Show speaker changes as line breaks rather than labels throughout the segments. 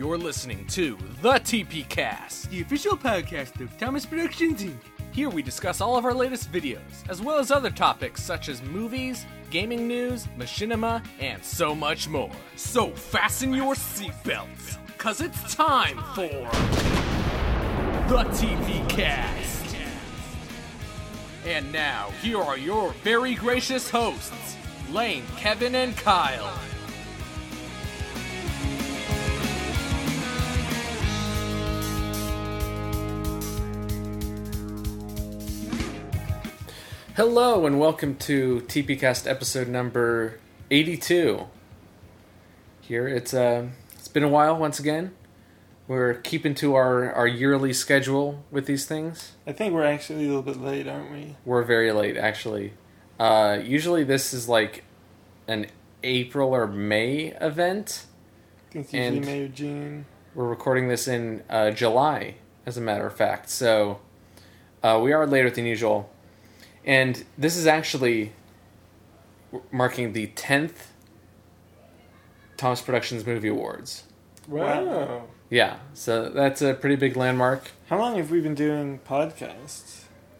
You're listening to The TP Cast,
the official podcast of Thomas Productions Inc.
Here we discuss all of our latest videos, as well as other topics such as movies, gaming news, machinima, and so much more. So fasten your seatbelts, cause it's time for The TP Cast. And now, here are your very gracious hosts, Lane, Kevin, and Kyle. Hello and welcome to TPcast episode number 82. Here it's been a while once again. We're keeping to our yearly schedule with these things.
I think we're actually a little bit late, aren't we?
We're very late, actually. Usually this is like an April or May event.
I think it's usually May or June.
We're recording this in July, as a matter of fact. So we are later than usual. And this is actually marking the 10th Thomas Productions Movie Awards.
Wow.
Yeah, so that's a pretty big landmark.
How long have we been doing podcasts?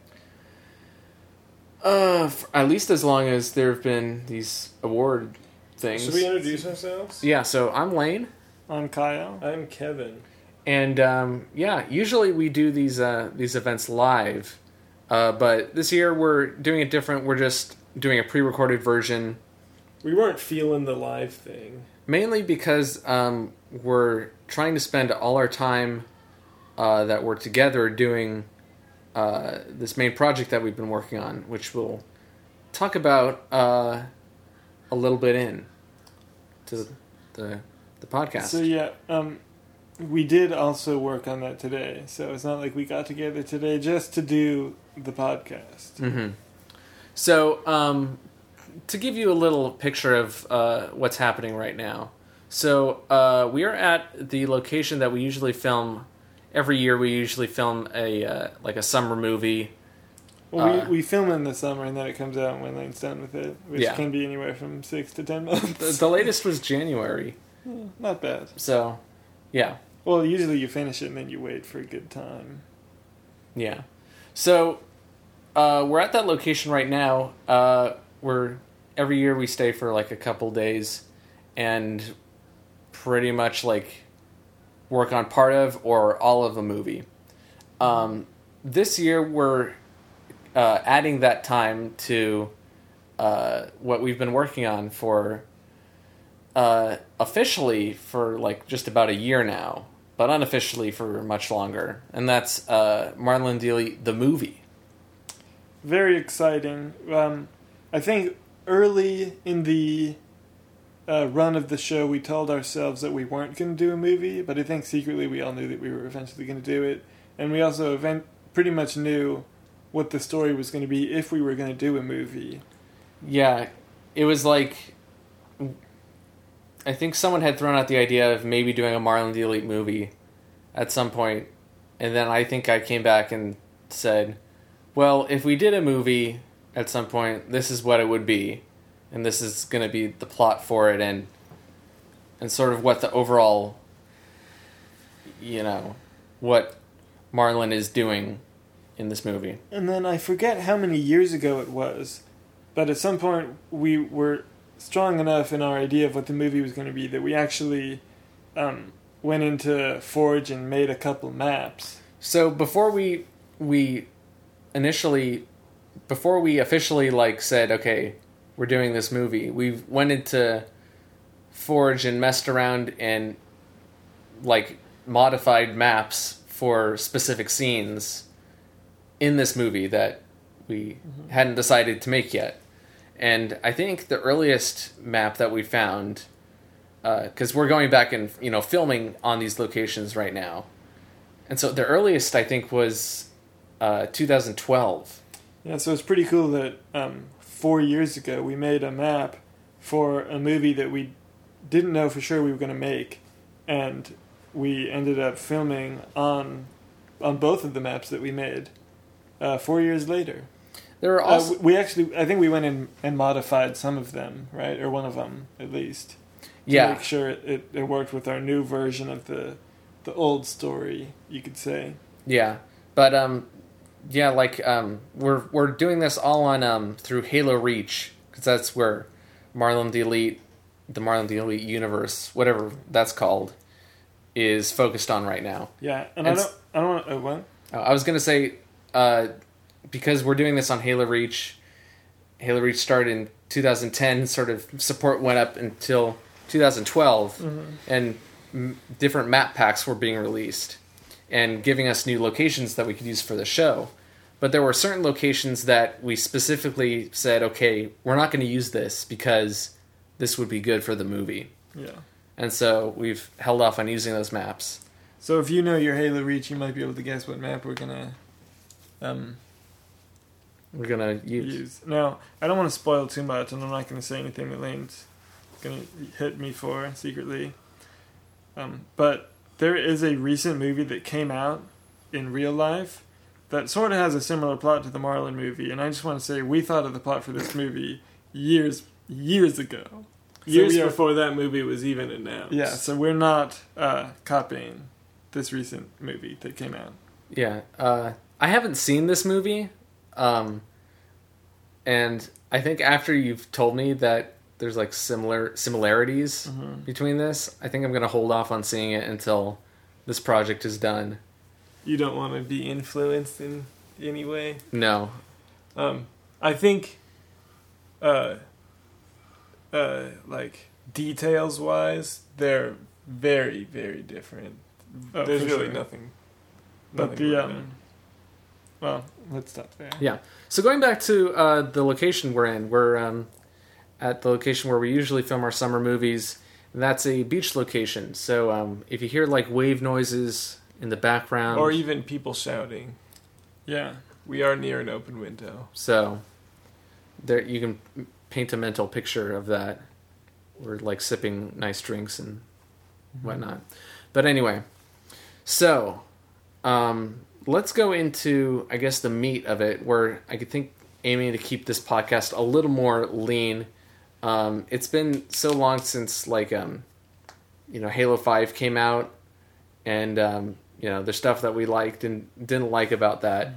At least as long as there have been these award things.
Should we introduce ourselves?
Yeah, so I'm Lane.
I'm Kyle.
I'm Kevin.
And usually we do these events live. But this year we're doing it different. We're just doing a pre-recorded version.
We weren't feeling the live thing.
Mainly because we're trying to spend all our time that we're together doing this main project that we've been working on, which we'll talk about a little bit into the podcast.
So yeah, we did also work on that today. So it's not like we got together today just to do the podcast.
Mm-hmm. So, to give you a little picture of what's happening right now. So, we are at the location that we usually film. Every year we usually film a summer movie.
Well, we film in the summer and then it comes out when Lane's done with it, which can be anywhere from 6 to 10 months.
The latest was January.
Not bad.
So, yeah.
Well, usually you finish it and then you wait for a good time.
Yeah. So, we're at that location right now. Every year we stay for like a couple days and pretty much like work on part of or all of a movie. This year we're adding that time to what we've been working on for officially for like just about a year now, but unofficially for much longer. And that's Marlon Dealey, the movie.
Very exciting. I think early in the run of the show, we told ourselves that we weren't going to do a movie, but I think secretly we all knew that we were eventually going to do it. And we also pretty much knew what the story was going to be if we were going to do a movie.
Yeah, it was like, I think someone had thrown out the idea of maybe doing a Marlon Dealey movie at some point, and then I think I came back and said, well, if we did a movie at some point, this is what it would be, and this is going to be the plot for it, and sort of what the overall, what Marlon is doing in this movie.
And then I forget how many years ago it was, but at some point we were strong enough in our idea of what the movie was going to be that we actually went into Forge and made a couple maps.
So before we officially like said, okay, we're doing this movie, we went into Forge and messed around and like modified maps for specific scenes in this movie that we hadn't decided to make yet. And I think the earliest map that we found, because we're going back and filming on these locations right now, and so the earliest I think was 2012.
Yeah, so it's pretty cool that 4 years ago we made a map for a movie that we didn't know for sure we were going to make, and we ended up filming on both of the maps that we made 4 years later.
There are also
I think we went in and modified some of them, right? Or one of them, at least.
Yeah.
make sure it worked with our new version of the old story, you could say.
Yeah, but yeah, like we're doing this all on through Halo Reach, because that's where the Marlon the Elite universe, whatever that's called, is focused on right now.
Yeah, and
And
I don't want. Oh, what?
I was gonna say, because we're doing this on Halo Reach started in 2010. Sort of support went up until 2012, and different map packs were being released and giving us new locations that we could use for the show. But there were certain locations that we specifically said, okay, we're not going to use this because this would be good for the movie.
Yeah.
And so we've held off on using those maps.
So if you know your Halo Reach, you might be able to guess what map we're gonna
We're going to use.
Now, I don't want to spoil too much, and I'm not going to say anything that Lane's going to hit me for secretly. But there is a recent movie that came out in real life that sort of has a similar plot to the Marlon movie, and I just want to say we thought of the plot for this movie years ago.
Years
So
before that movie was even announced.
Yeah, so we're not copying this recent movie that came out.
Yeah. I haven't seen this movie. And I think after you've told me that there's like similarities between this, I think I'm going to hold off on seeing it until this project is done.
You don't want to be influenced in any way?
No.
I think, like, details-wise, they're very, very different.
Oh,
There's
for
really
sure.
nothing.
But
nothing
the
like that.
well, let's stop there.
Yeah. So going back to the location we're in, we're at the location where we usually film our summer movies. And that's a beach location. So if you hear like wave noises in the background,
Or even people shouting.
Yeah.
We are near an open window.
so there you can paint a mental picture of that. We're like sipping nice drinks and whatnot. But anyway, so let's go into, I guess, the meat of it, where I could think aiming to keep this podcast a little more lean. It's been so long since, like, Halo 5 came out, and, there's stuff that we liked and didn't like about that.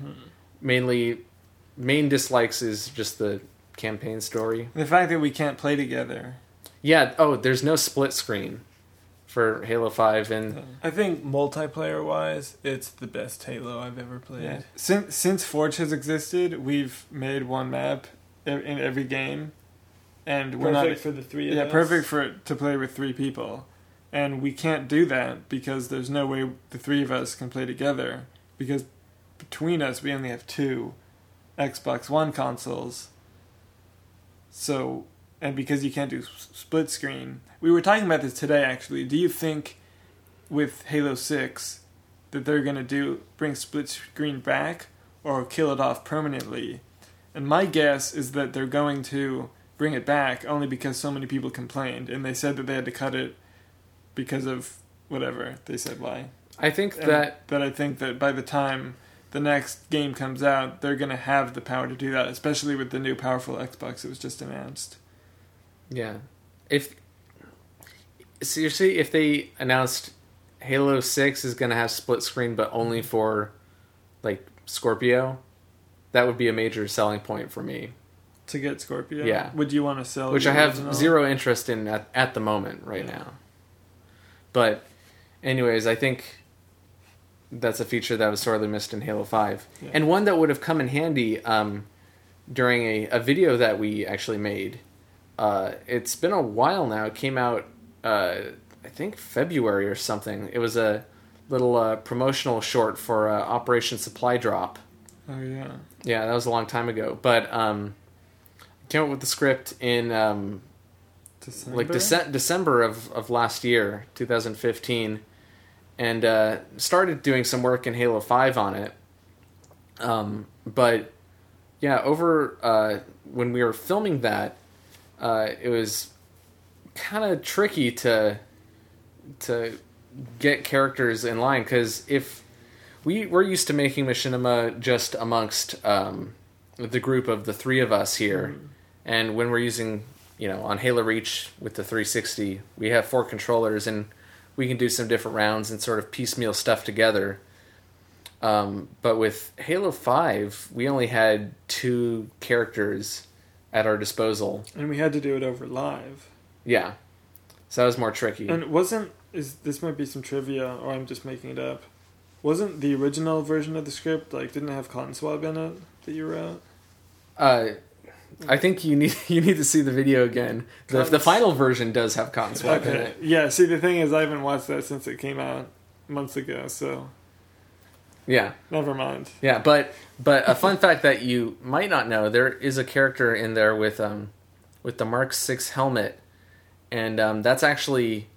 Main dislikes is just the campaign story.
The fact that we can't play together.
Yeah, there's no split screen for Halo 5, and
I think multiplayer-wise, it's the best Halo I've ever played.
Yeah. Since Forge has existed, we've made one map in every game, and we're
Perfect
not
for the three of us.
perfect for it to play with 3 people, and we can't do that because there's no way the 3 of us can play together, because between us we only have 2 Xbox One consoles. So, and because you can't do split screen, we were talking about this today actually. Do you think with Halo 6 that they're going to bring split screen back or kill it off permanently? And my guess is that they're going to bring it back only because so many people complained, and they said that they had to cut it because of whatever. They said why.
I think
And
that
I think that by the time the next game comes out, they're going to have the power to do that, especially with the new powerful Xbox that was just announced.
Yeah. If they announced Halo 6 is going to have split screen but only for like Scorpio, that would be a major selling point for me,
To get Scorpio?
Yeah.
Would you want to sell
which
the
I have
original?
zero interest in at the moment right now. But anyways, I think that's a feature that was sorely missed in Halo 5.
Yeah.
And one that would have come in handy during a video that we actually made. It's been a while now. It came out, I think, February or something. It was a little promotional short for Operation Supply Drop.
Oh, yeah.
Yeah, that was a long time ago. But came up with the script in December of last year, 2015, and started doing some work in Halo 5 on it. But yeah, over when we were filming that, it was kind of tricky to get characters in line, because if we're used to making machinima just amongst the group of the 3 of us here, and when we're using on Halo Reach with the 360, we have 4 controllers and we can do some different rounds and sort of piecemeal stuff together. But with Halo 5, we only had 2 characters at our disposal.
And we had to do it over live.
Yeah. So that was more tricky.
And this might be some trivia, or I'm just making it up. Wasn't the original version of the script, didn't it have Cotton Swab in it that you wrote?
I think you need to see the video again. The final version does have Cotton Swab in it.
Yeah, see, the thing is, I haven't watched that since it came out months ago, so...
Yeah.
Never mind.
Yeah, but a fun fact that you might not know, there is a character in there with the Mark 6 helmet, and that's actually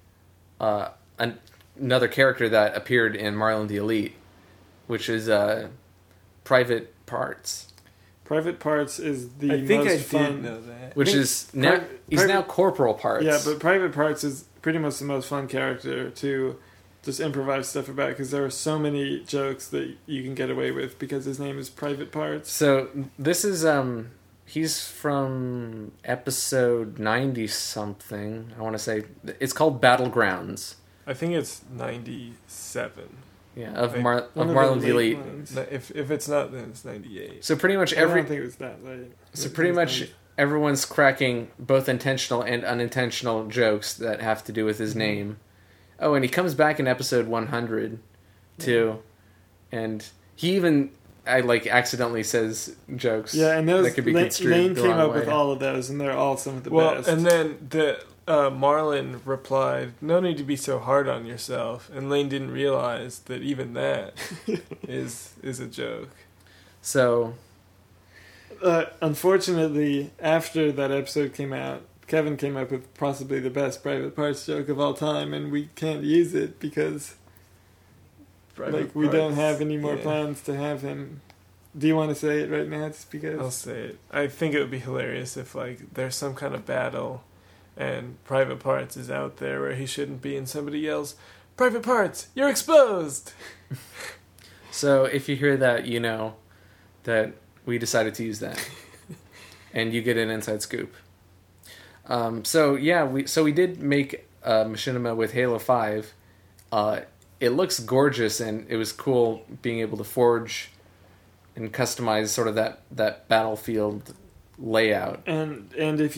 another character that appeared in Marlon the Elite, which is Private Parts.
Private Parts is the
I think
most
I
fun.
did know that.
Which is now he's now Corporal Parts.
Yeah, but Private Parts is pretty much the most fun character to just improvise stuff about, because there are so many jokes that you can get away with because his name is Private Parts.
So this is he's from episode 90 something. I want to say it's called Battlegrounds.
I think it's 97.
Yeah, of
Like,
Marlon the Elite.
If it's not, then it's 98.
So pretty much
I don't think it was that late.
So pretty much everyone's cracking both intentional and unintentional jokes that have to do with his name. Oh, and he comes back in episode 100 too, and he even accidentally says jokes.
Yeah, and those
that could be construed
Lane
the
came
wrong
up
way.
with all of those, and they're all some of the
Well,
best.
and then Marlon replied, "No need to be so hard on yourself." And Lane didn't realize that even that is a joke.
So
unfortunately, after that episode came out, Kevin came up with possibly the best Private Parts joke of all time, and we can't use it because we don't have any more plans to have him. Do you want to say it right now? Just because
I'll say it. I think it would be hilarious if there's some kind of battle and Private Parts is out there where he shouldn't be, and somebody yells, "Private Parts, you're exposed!"
So if you hear that, you know that we decided to use that, and you get an inside scoop. We did make Machinima with Halo 5. It looks gorgeous, and it was cool being able to forge and customize sort of that battlefield layout.
And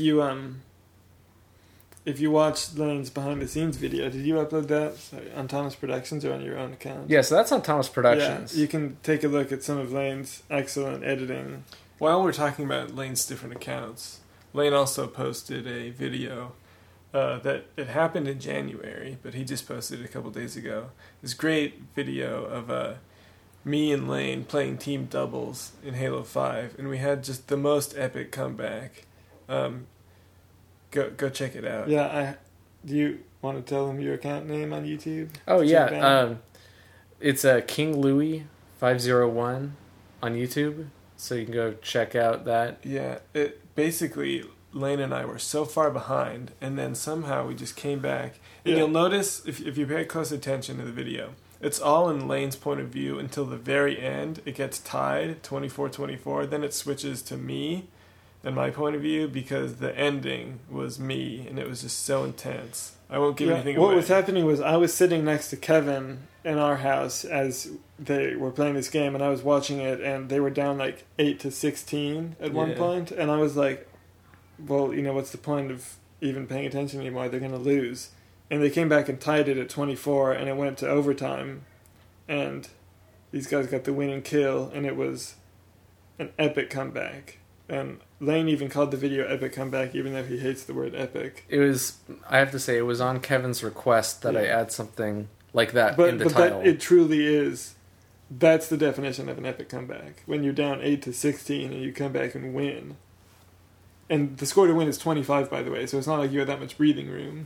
if you watched Lane's behind the scenes video, did you upload that on Thomas Productions or on your own account?
Yeah, so that's on Thomas Productions.
Yeah, you can take a look at some of Lane's excellent editing.
While we're talking about Lane's different accounts, Lane also posted a video that it happened in January, but he just posted it a couple days ago. This great video of me and Lane playing team doubles in Halo 5, and we had just the most epic comeback. Go check it out.
Yeah, do you want to tell them your account name on YouTube?
Oh yeah, it's King Louie 501 on YouTube, so you can go check out that.
Yeah, it basically Lane and I were so far behind, and then somehow we just came back. And you'll notice if you pay close attention to the video, it's all in Lane's point of view until the very end. It gets tied 24-24, then it switches to me and my point of view because the ending was me, and it was just so intense. I won't give anything away.
What was happening was I was sitting next to Kevin in our house as they were playing this game, and I was watching it, and they were down 8-16 at one point, and I was like, well, what's the point of even paying attention anymore? They're going to lose. And they came back and tied it at 24, and it went to overtime, and these guys got the winning kill, and it was an epic comeback. And Lane even called the video Epic Comeback, even though he hates the word epic.
It was, I have to say, it was on Kevin's request that I add something like that in the title.
But it truly is. That's the definition of an epic comeback. When you're down 8-16 and you come back and win. And the score to win is 25, by the way, so it's not like you had that much breathing room.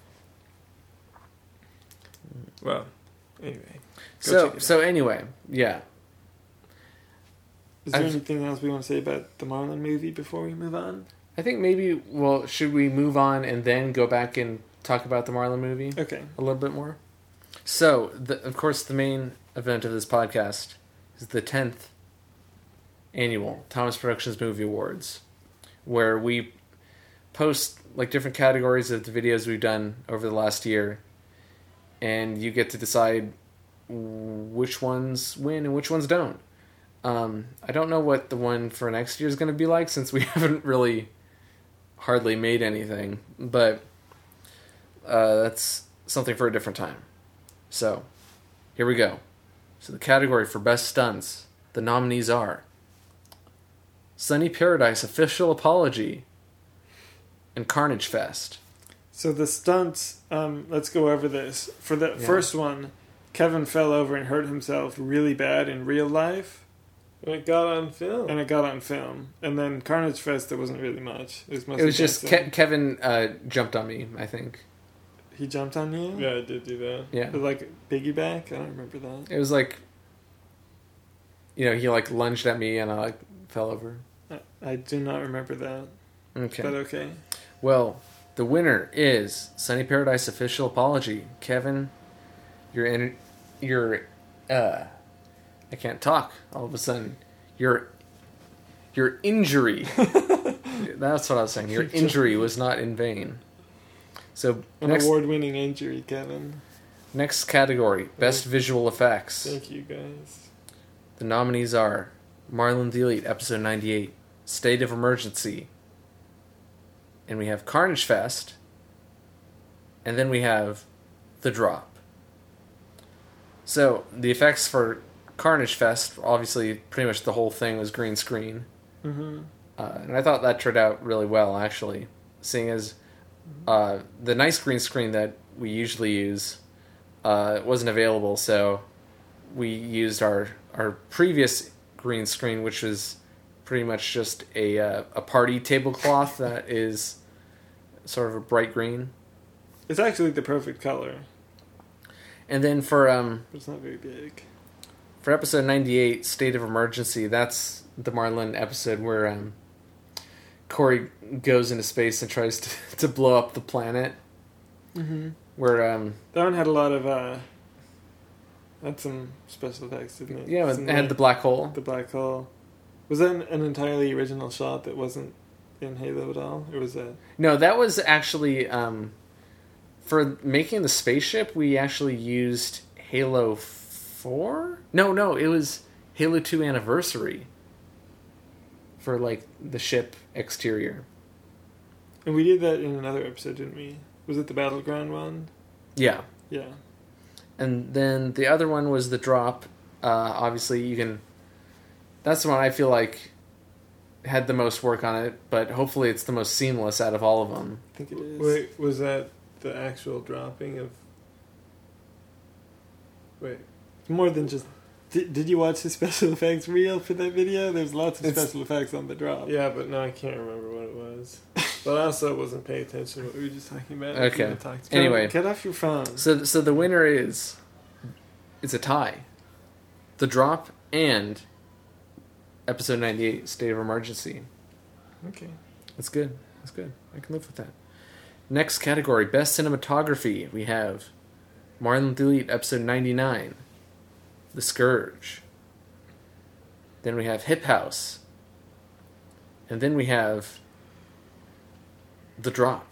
Well, anyway.
So anyway, yeah.
Is there anything else we want to say about the Marlon movie before we move on?
I think maybe, should we move on and then go back and talk about the Marlon movie?
Okay.
A little bit more? So, of course, the main event of this podcast is the 10th annual Thomas Productions Movie Awards, where we post like different categories of the videos we've done over the last year, and you get to decide which ones win and which ones don't. I don't know what the one for next year is going to be like, since we haven't really hardly made anything, but that's something for a different time. So, here we go. So the category for Best Stunts, the nominees are Sunny Paradise Official Apology and Carnage Fest.
So the stunts, let's go over this. For the first one, Kevin fell over and hurt himself really bad in real life.
And it got on film.
And then Carnage Fest, there wasn't really much.
It was just Kevin jumped on me, I think.
He jumped on you?
Yeah, I did do that.
Yeah.
It was like piggyback? I don't remember that.
It was like, he like lunged at me and I like fell over.
I do not remember that.
Okay.
But okay.
Well, the winner is Sunny Paradise Official Apology. Kevin, I can't talk all of a sudden. Your injury. That's what I was saying. Your injury was not in vain. So
award-winning injury, Kevin.
Next category, Best Visual Effects.
Thank you, guys.
The nominees are Marlon the Elite, Episode 98, State of Emergency, and we have Carnage Fest, and then we have The Drop. So, the effects for Carnage Fest, obviously, pretty much the whole thing was green screen.
Mm-hmm.
And I thought that turned out really well, actually. Seeing as the nice green screen that we usually use wasn't available, so we used our previous green screen, which was pretty much just a party tablecloth that is sort of a bright green.
It's actually the perfect color.
And then for
it's not very big.
For episode 98, State of Emergency, that's the Marlon episode where Corey goes into space and tries to blow up the planet.
Mm-hmm.
Where
that one had a lot of had some special effects, didn't it?
Yeah, it had the black hole.
The black hole. Was that an entirely original shot that wasn't in Halo at all? Or was that...
No, that was actually... for making the spaceship, we actually used Halo 4? No, it was Halo 2 Anniversary. For, like, the ship exterior.
And we did that in another episode, didn't we? Was it the Battleground one?
Yeah.
Yeah.
And then the other one was The Drop. Obviously, you can... That's the one I feel like had the most work on it, but hopefully it's the most seamless out of all of them.
I think it is.
Wait, was that the actual dropping of... Wait.
More than just... Did you watch the special effects reel for that video? There's lots of special effects on The Drop.
Yeah, but no, I can't remember what it was. But I also wasn't paying attention to what we were just talking about.
Okay. Anyway.
Get off your phone.
So the winner is... It's a tie. The Drop and episode 98, State of Emergency.
Okay.
That's good. I can live with that. Next category, Best Cinematography. We have Marlon the Elite, episode 99, The Scourge. Then we have Hip House. And then we have The Drop.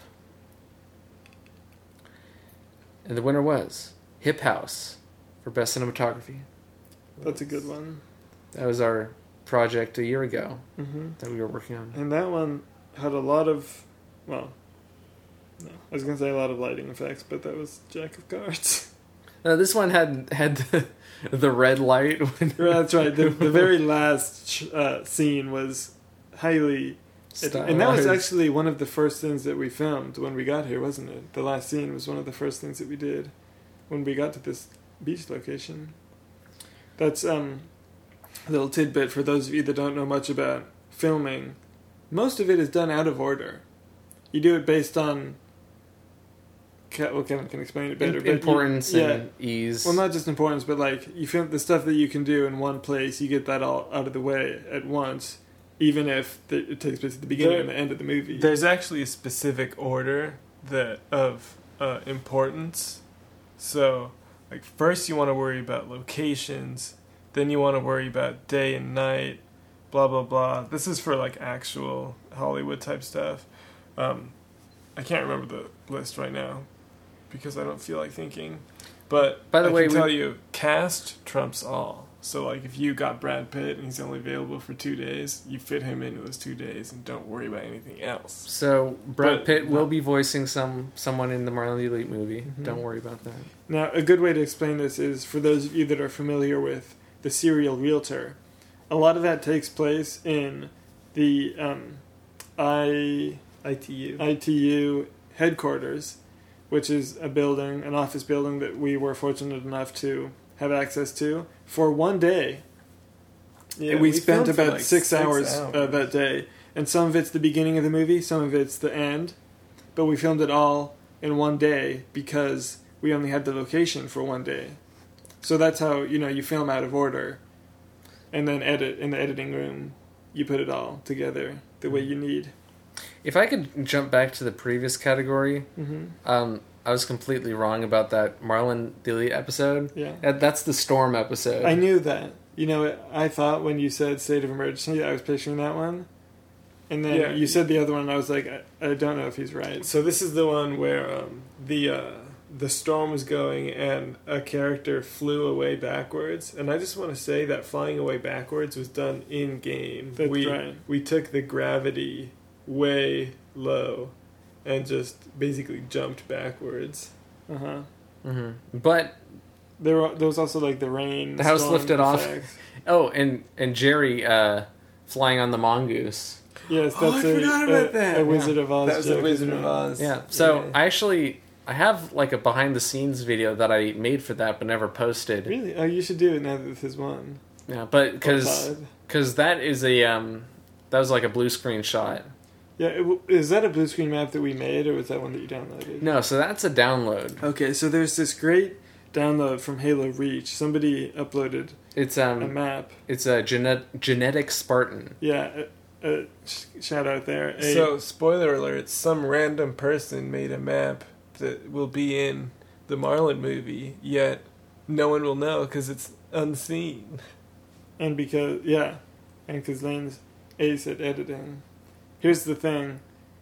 And the winner was Hip House for Best Cinematography.
That's a good one.
That was our project a year ago
mm-hmm.
that we were working on.
And that one had a lot of, well, no, I was going to say a lot of lighting effects, but that was Jack of Cards.
This one had the red light.
That's right. The very last scene was highly... and that was actually one of the first things that we filmed when we got here, wasn't it? The last scene was one of the first things that we did when we got to this beach location. That's a little tidbit for those of you that don't know much about filming. Most of it is done out of order. You do it based on... Well, Kevin can explain it better.
Importance and ease.
Well, not just importance, but like you film the stuff that you can do in one place, you get that all out of the way at once, even if it takes place at the beginning and the end of the movie.
There's actually a specific order of importance. So, like, first you want to worry about locations, then you want to worry about day and night, blah, blah, blah. This is for, like, actual Hollywood type stuff. I can't remember the list right now because I don't feel like thinking. But
by the way,
I can tell you, cast trumps all. So, like, if you got Brad Pitt and he's only available for 2 days, you fit him into those 2 days and don't worry about anything else.
So, Brad Pitt will be voicing someone in the Marlon the Elite movie. Mm-hmm. Don't worry about that.
Now, a good way to explain this is, for those of you that are familiar with the Serial Realtor, a lot of that takes place in the ITU headquarters, which is an office building that we were fortunate enough to have access to for one day. Yeah, we spent about 6 hours that day, and some of it's the beginning of the movie, some of it's the end, but we filmed it all in one day because we only had the location for one day. So that's how, you film out of order, and then edit in the editing room. You put it all together the way you need.
If I could jump back to the previous category, I was completely wrong about that Marlon the Elite episode.
Yeah.
That's the Storm episode.
I knew that. I thought when you said State of Emergency, I was picturing that one. And then you said the other one, and I was like, I don't know if he's right.
So this is the one where the storm was going and a character flew away backwards. And I just want to say that flying away backwards was done in-game.
That's right.
We took the gravity way low and just basically jumped backwards.
Uh-huh.
Mm-hmm. But
there was also like the rain.
The house lifted
effects.
off. Oh, and Jerry flying on the mongoose.
Yes,
I forgot about that.
A Wizard of Oz.
That was a Wizard of Oz.
Yeah. So I have like a behind the scenes video that I made for that, but never posted.
Really? Oh, you should do it now that this is one.
Yeah, but because that is that was like a blue screen shot.
Yeah, is that a blue screen map that we made, or was that one that you downloaded?
No, so that's a download.
Okay, so there's this great download from Halo Reach. Somebody uploaded a map.
It's a genetic Spartan.
Yeah, shout out there.
So, spoiler alert, some random person made a map that will be in the Marlon movie, yet no one will know because it's unseen.
And because Lane's ace at editing. Here's the thing.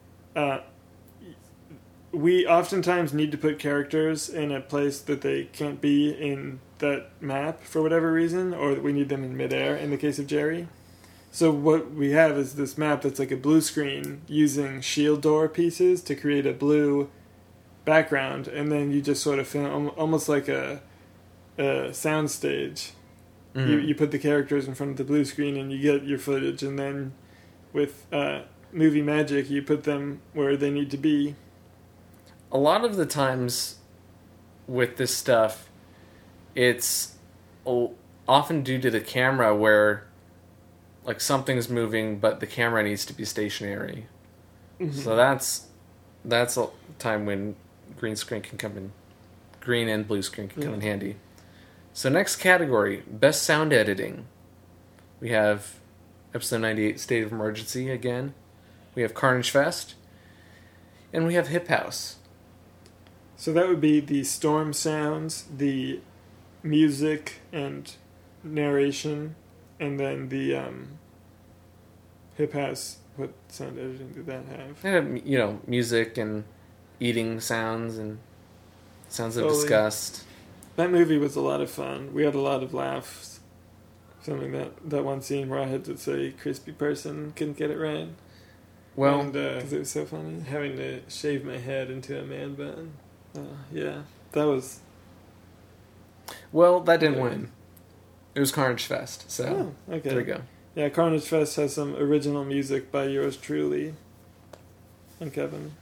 We oftentimes need to put characters in a place that they can't be in that map for whatever reason, or that we need them in midair in the case of Jerry. So what we have is this map that's like a blue screen using shield door pieces to create a blue background, and then you just sort of film almost like a sound stage. Mm-hmm. You put the characters in front of the blue screen and you get your footage, and then with movie magic you put them where they need to be.
A lot of the times with this stuff, it's often due to the camera where like something's moving but the camera needs to be stationary. Mm-hmm. So that's a time when green and blue screen can come in handy. So next category, best sound editing. We have episode 98, State of Emergency again. We have Carnage Fest. And we have Hip House.
So that would be the storm sounds, the music and narration, and then the Hip House. What sound editing did that have?
It had, music and eating sounds and sounds of disgust.
That movie was a lot of fun. We had a lot of laughs filming that one scene where I had to say crispy person, couldn't get it right.
Well,
because it was so funny.
Having to shave my head into a man bun.
Yeah, that was...
Well, that didn't win. It was Carnage Fest, so
okay.
There we go.
Yeah, Carnage Fest has some original music by yours truly and Kevin.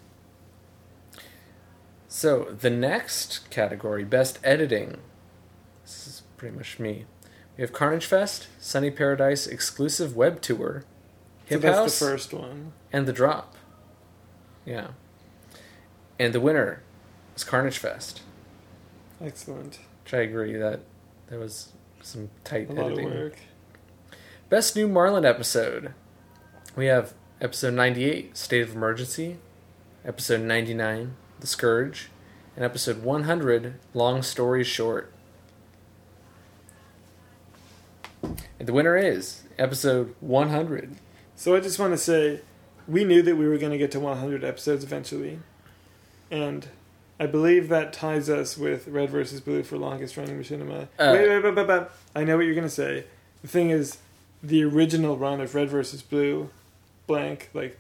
So, the next category, Best Editing. This is pretty much me. We have Carnage Fest, Sunny Paradise exclusive web tour, Hip House,
that's the first one,
and The Drop. Yeah. And the winner was Carnage Fest.
Excellent.
Which I agree that there was some tight editing.
A lot of work.
Best New Marlon episode. We have episode 98, State of Emergency, episode 99, The Scourge, and episode 100, Long Story Short. And the winner is episode 100.
So I just want to say, we knew that we were going to get to 100 episodes eventually. And I believe that ties us with Red vs. Blue for longest running machinima. Wait. I know what you're going to say. The thing is, the original run of Red vs. Blue, blank, like,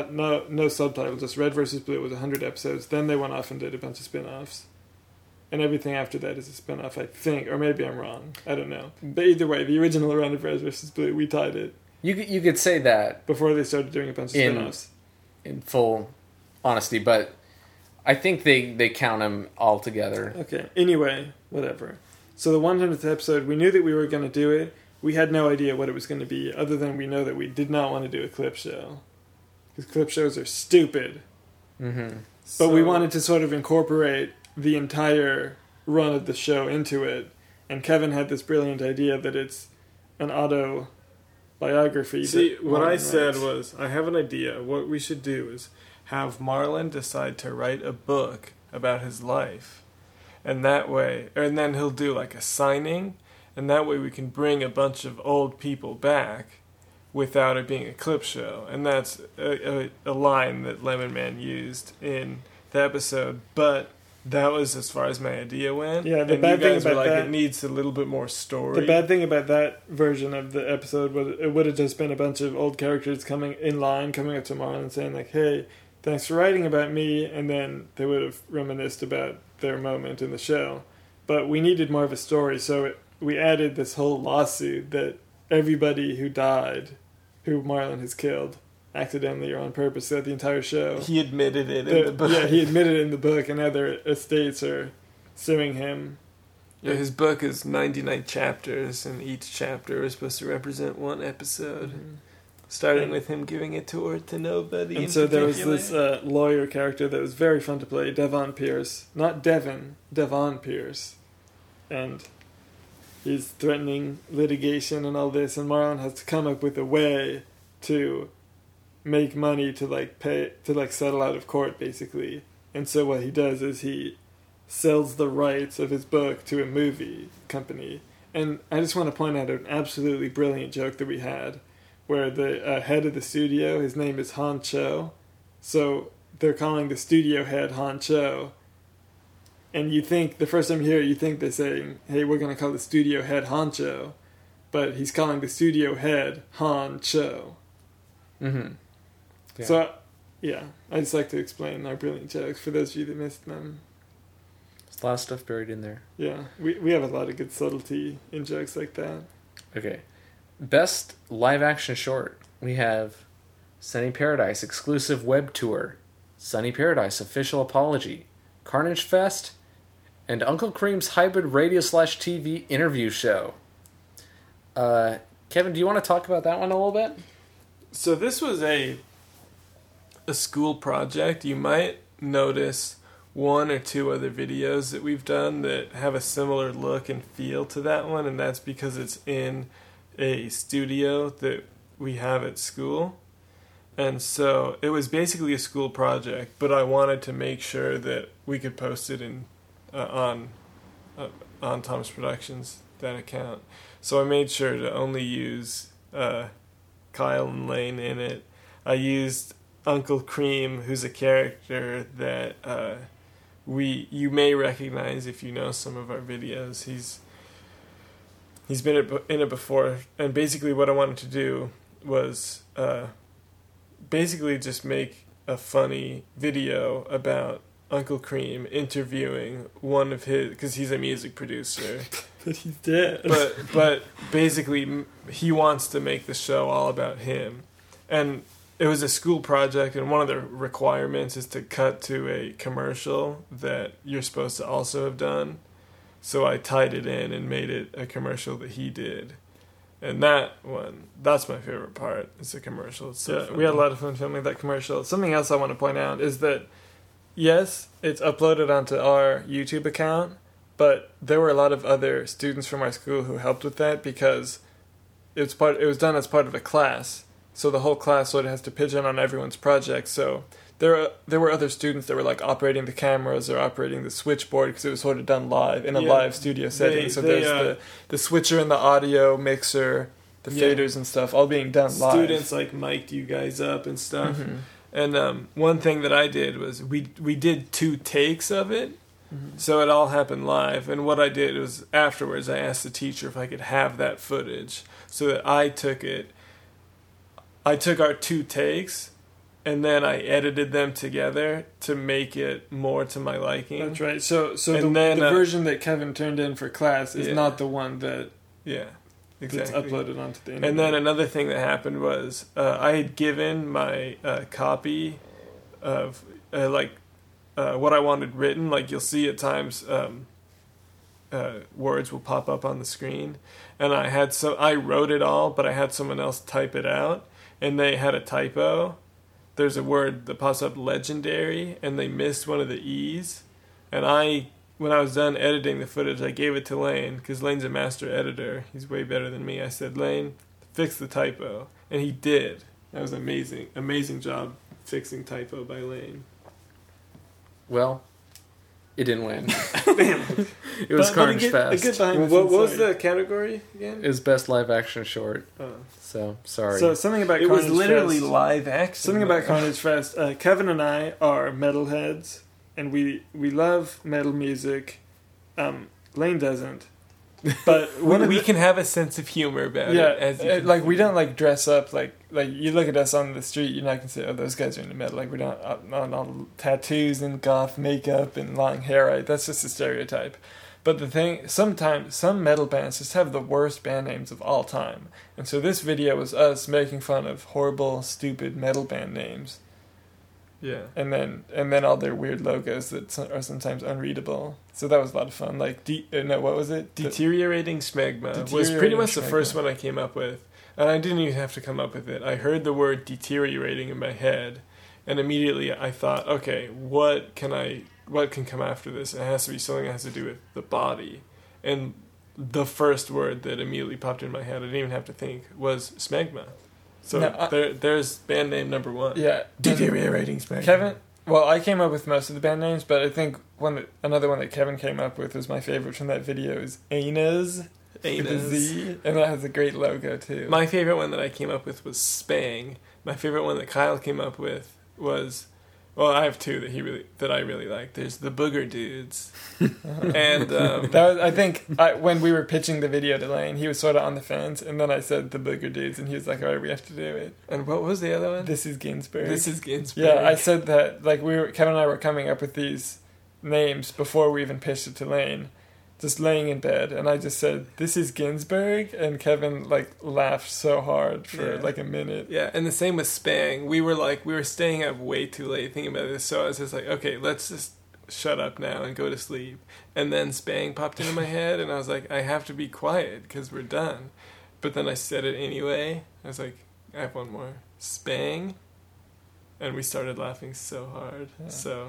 no subtitle, just Red vs. Blue was 100 episodes. Then they went off and did a bunch of spin-offs. And everything after that is a spin-off, I think. Or maybe I'm wrong. I don't know. But either way, the original run of Red vs. Blue, we tied it.
You could say that.
Before they started doing a bunch of spin-offs.
In full honesty, but I think they count them all together.
Okay. Anyway, whatever. So the 100th episode, we knew that we were going to do it. We had no idea what it was going to be, other than we know that we did not want to do a clip show. Because clip shows are stupid.
Mm-hmm.
But we wanted to sort of incorporate the entire run of the show into it. And Kevin had this brilliant idea that it's an autobiography.
See, what I said was, I have an idea. What we should do is have Marlon decide to write a book about his life. And that way, and then he'll do like a signing, and that way we can bring a bunch of old people back without it being a clip show. And that's a line that Lemon Man used in the episode, but that was as far as my idea went.
Yeah, the
and
bad
you guys
thing about
were like,
that,
it needs a little bit more story.
The bad thing about that version of the episode was it would have just been a bunch of old characters coming up to Marlon and saying like, hey, thanks for writing about me, and then they would have reminisced about their moment in the show. But we needed more of a story, so we added this whole lawsuit that everybody who died, who Marlon has killed, accidentally or on purpose, throughout the entire show.
He admitted it in the book.
Yeah, he admitted it in the book, and now their estates are suing him.
Yeah, his book is 99 chapters, and each chapter is supposed to represent one episode. Mm-hmm. Starting with him giving a tour to nobody.
And so there was this lawyer character that was very fun to play, Devon Pierce. Not Devon, Devon Pierce. And he's threatening litigation and all this, and Marlon has to come up with a way to make money to settle out of court, basically. And so what he does is he sells the rights of his book to a movie company. And I just want to point out an absolutely brilliant joke that we had, where the head of the studio, his name is Han Cho, so they're calling the studio head Han Cho. And you think, the first time you hear it, you think they're saying, hey, we're going to call the studio head Honcho. But he's calling the studio head Han Cho.
Mm-hmm.
Yeah. So, yeah, I just like to explain our brilliant jokes for those of you that missed them.
There's a lot of stuff buried in there.
Yeah, we have a lot of good subtlety in jokes like that.
Okay. Best live action short. We have Sunny Paradise exclusive web tour, Sunny Paradise official apology, Carnage Fest, and Uncle Cream's hybrid radio/TV interview show. Kevin, do you want to talk about that one a little bit?
So this was a school project. You might notice one or two other videos that we've done that have a similar look and feel to that one, and that's because it's in a studio that we have at school. And so it was basically a school project, but I wanted to make sure that we could post it in on Thomas Productions, that account. So I made sure to only use Kyle and Lane in it. I used Uncle Cream, who's a character that you may recognize if you know some of our videos. He's been in it before, and basically what I wanted to do was basically just make a funny video about Uncle Cream interviewing one of his, because he's a music producer.
But he's dead.
But basically he wants to make the show all about him. And it was a school project, and one of the requirements is to cut to a commercial that you're supposed to also have done. So I tied it in and made it a commercial that he did. And that's my favorite part. It's a commercial. It's so funny.
We had a lot of fun filming that commercial. Something else I want to point out is that, yes, it's uploaded onto our YouTube account, but there were a lot of other students from our school who helped with that because it was done as part of a class. So the whole class sort of has to pitch in on everyone's project. So there were other students that were like operating the cameras or operating the switchboard because it was sort of done live in a live studio setting. There's the switcher and the audio mixer, the faders and stuff all being done live.
Students like mic'd you guys up and stuff.
Mm-hmm.
And one thing that I did was we did 2 takes of it, so it all happened live. And what I did was afterwards I asked the teacher if I could have that footage so that I took it. I took our 2 takes, and then I edited them together to make it more to my liking.
That's right. So
And
the
then,
version that Kevin turned in for class is
Yeah.
not the one that
Yeah,
that's
exactly.
uploaded onto the internet.
And then another thing that happened was I had given my copy of what I wanted written. Like, you'll see at times words will pop up on the screen, and I wrote it all, but I had someone else type it out, and they had a typo. There's a word that pops up, legendary, and they missed one of the E's. And when I was done editing the footage, I gave it to Lane, because Lane's a master editor. He's way better than me. I said, Lane, fix the typo. And he did. That was amazing. Amazing job fixing typo by Lane.
Well, it didn't win.
Damn.
It was
But
Carnage
a good
Fest.
behind the
What
scenes
was
story.
the category again?
It was best live action short.
Oh.
So sorry.
So something about
It was
Carnage
literally
Fest.
live action.
Something about Carnage Fest. Kevin and I are metalheads, and we love metal music. Lane doesn't, but
we can have a sense of humor about
yeah,
it. As you can
like
see.
we don't like dress up like you look at us on the street, you're not gonna say, oh, those guys are into metal. Like, we're not on all tattoos and goth makeup and long hair. Right, that's just a stereotype. But the thing, sometimes some metal bands just have the worst band names of all time, and so this video was us making fun of horrible, stupid metal band names.
Yeah.
And then all their weird logos that are sometimes unreadable. So that was a lot of fun. Like, what was it?
Deteriorating Smegma was
Deteriorating
pretty much the
Smegma.
first one I came up with. And I didn't even have to come up with it. I heard the word deteriorating in my head, and immediately I thought, okay, what can come after this? It has to be something that has to do with the body. And the first word that immediately popped in my head, I didn't even have to think, was Smegma. So
No,
there's band name number 1.
Yeah.
Deteriorating Smegma.
Kevin, well, I came up with most of the band names, but I think another one that Kevin came up with was my favorite from that video is Anas. With a Z, and that has a great logo too.
My favorite one that I came up with was Spang. My favorite one that Kyle came up with was, well, I have 2 that I really like. There's the Booger Dudes, and
that was, I think, when we were pitching the video to Lane, he was sort of on the fence, and then I said the Booger Dudes, and he was like, "All right, we have to do it."
and what was the other one?
This is Ginsberg.
This is Ginsberg.
Yeah, I said that. Like, Kevin and I were coming up with these names before we even pitched it to Lane, just laying in bed, and I just said, "This is Ginsberg," and Kevin laughed so hard for
Yeah.
a minute.
Yeah, and the same with Spang. We were staying up way too late thinking about this, so I was just like, okay, let's just shut up now and go to sleep. And then Spang popped into my head, and I was like, I have to be quiet because we're done. But then I said it anyway. I was like, I have one more. Spang. And we started laughing so hard.
Yeah.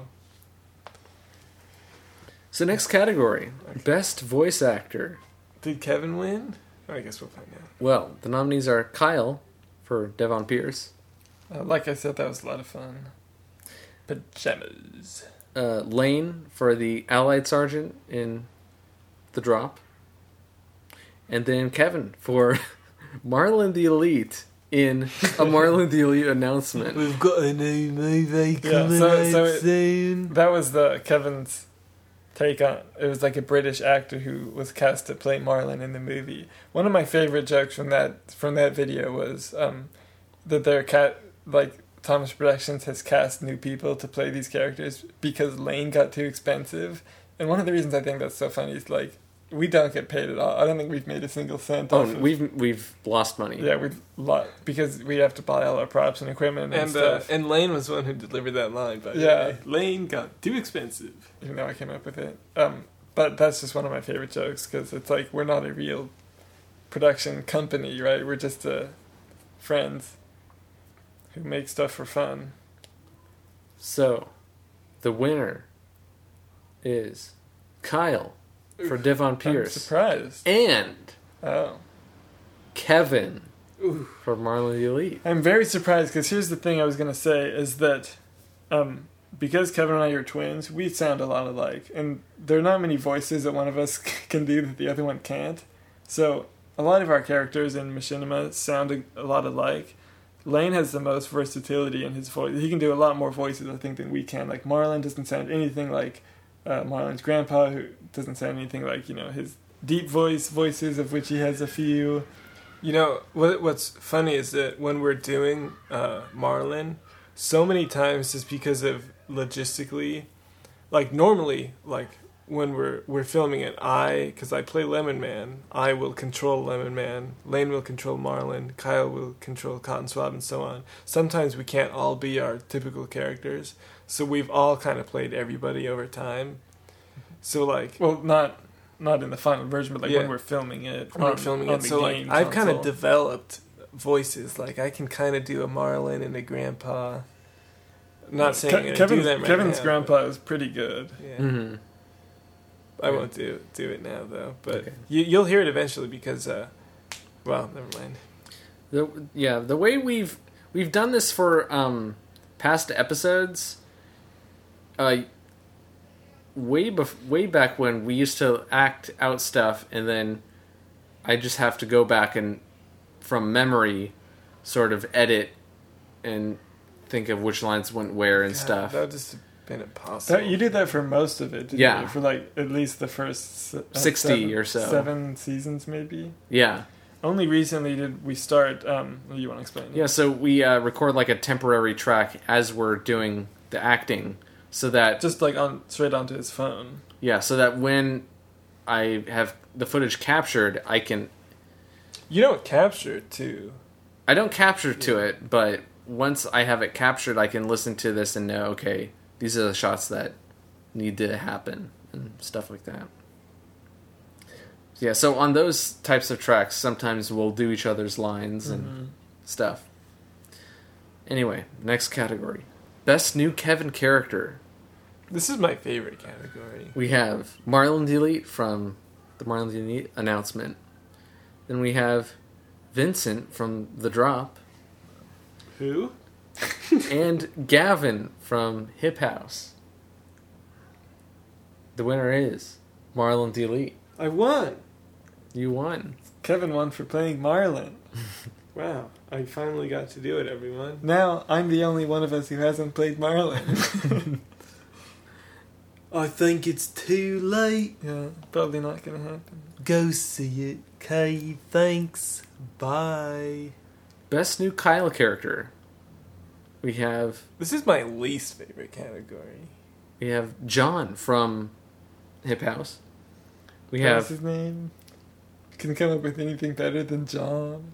So next category, best voice actor.
Did Kevin win? I guess we'll find out.
Well, the nominees are Kyle for Devon Pierce,
Like I said, that was a lot of fun. Pajamas.
Lane for the Allied Sergeant in The Drop, and then Kevin for Marlon the Elite in a Marlon the Elite announcement.
We've got a new movie
coming out
soon.
That was Kevin's take on. It was like a British actor who was cast to play Marlon in the movie. One of my favorite jokes from that video was that their Thomas Productions has cast new people to play these characters because Lane got too expensive. And one of the reasons I think that's so funny is we don't get paid at all. I don't think we've made a single cent.
Oh, we've lost money.
Yeah, because we have to buy all our props and equipment and stuff.
And Lane was the one who delivered that line, by the
Yeah.
way. Lane got too expensive.
Even though I came up with it. But that's just one of my favorite jokes because it's we're not a real production company, right? We're just friends who make stuff for fun.
So, the winner is Kyle for Devon
I'm
Pierce,
surprised.
and
Oh.
Kevin
Ooh.
for Marlon the Elite.
I'm very surprised because here's the thing I was going to say is that because Kevin and I are twins, we sound a lot alike. And there are not many voices that one of us can do that the other one can't. So a lot of our characters in Machinima sound a lot alike. Lane has the most versatility in his voice. He can do a lot more voices, I think, than we can. Like, Marlon doesn't sound anything like Marlon's grandpa, who doesn't sound anything like, his deep voices, of which he has a few.
What's funny is that when we're doing Marlon, so many times just because of logistically, like normally, like when we're filming it, because I play Lemon Man, I will control Lemon Man, Lane will control Marlon, Kyle will control Cotton Swab, and so on. Sometimes we can't all be our typical characters, so we've all kind of played everybody over time. So like,
well, not in the final version, but like when we're filming it.
So like, I've kind of developed voices. Like I can kind of do a Marlon and a grandpa. I'm not saying I'm gonna do them right
Kevin's
now,
grandpa is pretty good.
Yeah.
Mm-hmm.
I won't do it now though, but you'll hear it eventually because, well, never mind.
The way we've done this for past episodes, way back when we used to act out stuff, and then I just have to go back and from memory sort of edit and think of which lines went where and stuff.
That would just been impossible.
You did that for most of it, didn't you? For like at least the first
60 or so.
7 seasons, maybe?
Yeah.
Only recently did we start... you want to explain it?
Yeah, so we record like a temporary track as we're doing the acting, so that...
Just like straight onto his phone.
Yeah, so that when I have the footage captured, I can...
You don't capture it, too.
I don't capture to it, but once I have it captured, I can listen to this and know, okay, these are the shots that need to happen and stuff like that. Yeah, so on those types of tracks, sometimes we'll do each other's lines and stuff. Anyway, next category. Best new Kevin character.
This is my favorite category.
We have Marlon Delete from the Marlon Delete announcement. Then we have Vincent from The Drop.
Who?
And Gavin from Hip House. The winner is Marlon Delete.
I won.
You won.
Kevin won for playing Marlon.
Wow, I finally got to do it, everyone.
Now, I'm the only one of us who hasn't played Marlon.
I think it's too late.
Yeah, probably not going to happen.
Go see it. Okay, thanks. Bye.
Best new Kyle character. We have...
This is my least favorite category.
We have John from Hip House.
What's his name? Can come up with anything better than John.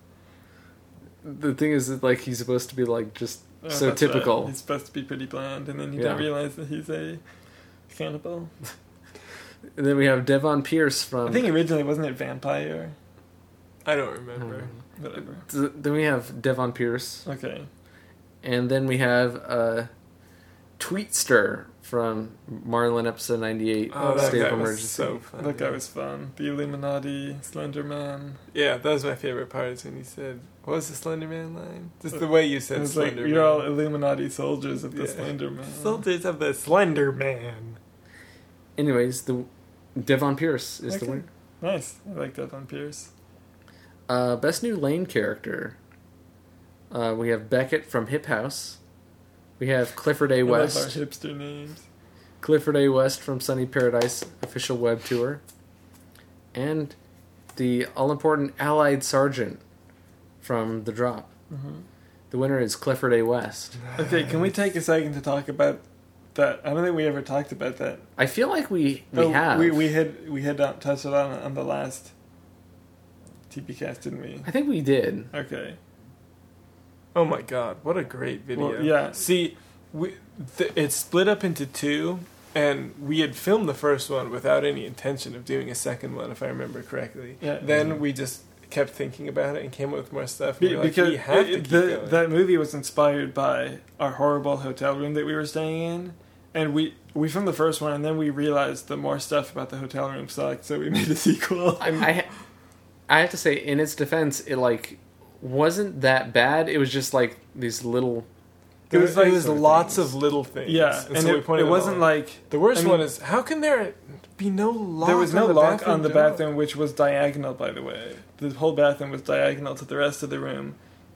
The thing is that, like, he's supposed to be like just so typical.
Right. He's supposed to be pretty bland, and then you don't realize that he's a cannibal.
And then we have Devon Pierce from...
I think originally, wasn't it Vampire?
I don't remember.
Whatever.
Then we have Devon Pierce.
Okay.
And then we have Tweetster from Marlon episode 98.
Oh, that
State
guy
of
was
Emergency.
so funny.
That guy was fun. The Illuminati, Slender Man.
Yeah, that was my favorite part, is when he said, what was the Slender Man line? Just the way you said Slender Man.
You're all Illuminati soldiers of the Slender Man.
Soldiers of the Slender Man.
Anyways, the Devon Pierce is the winner.
Nice. I like Devon Pierce.
Best new Lane character. We have Beckett from Hip House. We have Clifford A. West.
I love our hipster names.
Clifford A. West from Sunny Paradise official web tour. And the all-important Allied Sergeant from The Drop. Mm-hmm. The winner is Clifford A. West.
Okay, can we take a second to talk about that? I don't think we ever talked about that.
I feel like we have.
We had touched it on the last TPcast, didn't we?
I think we did.
Okay.
Oh my god, what a great video.
Well, yeah.
See, it's split up into two, and we had filmed the first one without any intention of doing a second one, if I remember correctly.
Yeah.
Then we just kept thinking about it and came up with more stuff. And
Because
we have to keep going.
that movie was inspired by our horrible hotel room that we were staying in. And we filmed the first one, and then we realized that more stuff about the hotel room sucked, so we made a sequel.
I have to say, in its defense, it wasn't that bad. It was just like these little...
It was lots of little things.
Yeah, and
so
it wasn't like...
The worst one is, how can there be no lock?
There was no lock on the
door?
bathroom, which was diagonal, by the way. The whole bathroom was diagonal to the rest of the room.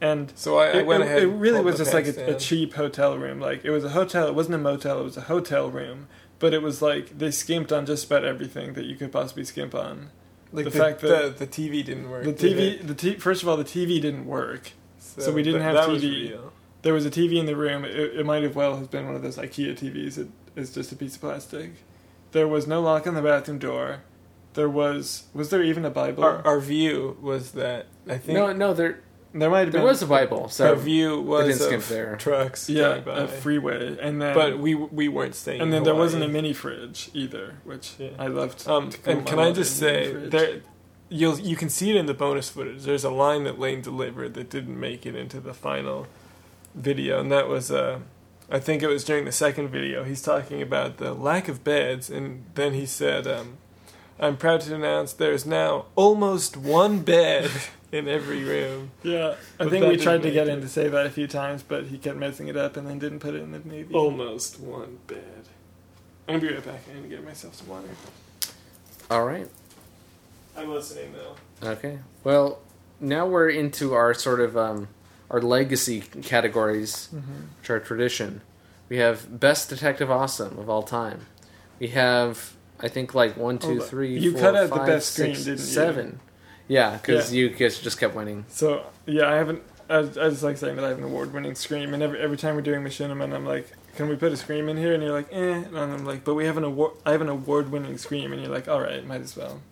And
So I went ahead.
It really
pulled
was
the
just like
pants
a
down.
cheap hotel room. Like, it was a hotel. It wasn't a motel. It was a hotel room. But it was like they skimped on just about everything that you could possibly skimp on.
Like
the
the
fact that
the TV didn't work.
The
did
TV,
it?
first of all, the TV didn't work. So we didn't have
that
TV.
Was real.
There was a TV in the room. It might have well have been one of those IKEA TVs. It is just a piece of plastic. There was no lock on the bathroom door. There was there even a Bible?
Our view was that I think
No, there
There might have
there
been
was a Bible. So
our view was
didn't skip
of
there.
trucks
yeah,
going by.
a freeway, and then
But we weren't staying.
and
in
then there
Hawaii.
wasn't a mini fridge either, which
Yeah.
I loved.
And can I just say there, you can see it in the bonus footage. There's a line that Lane delivered that didn't make it into the final video, and that was I think it was during the second video. He's talking about the lack of beds, and then he said, "I'm proud to announce there's now almost one bed in every room."
Yeah, I
But
think
that
we tried
didn't
to get
make
him
it.
to say that a few times, but he kept messing it up and then didn't put it in the movie.
Almost one bed. I'm gonna be right back. I need to get myself some water.
All right.
I'm listening though.
Okay. Well, now we're into our sort of our legacy categories, which are tradition. We have best detective awesome of all time. We have, I think, like 1, 2,
Hold on.
3,
You
4,
cut out the
5,
best screen,
6,
didn't you?
7. Yeah, because
Yeah.
you guys just kept winning.
So yeah, I haven't. I just like saying that I have an award-winning Scream, and every time we're doing Machinima, I'm like, "Can we put a Scream in here?" And you're like, "Eh," and I'm like, "But we have an award. I have an award-winning Scream," and you're like, "All right, might as well."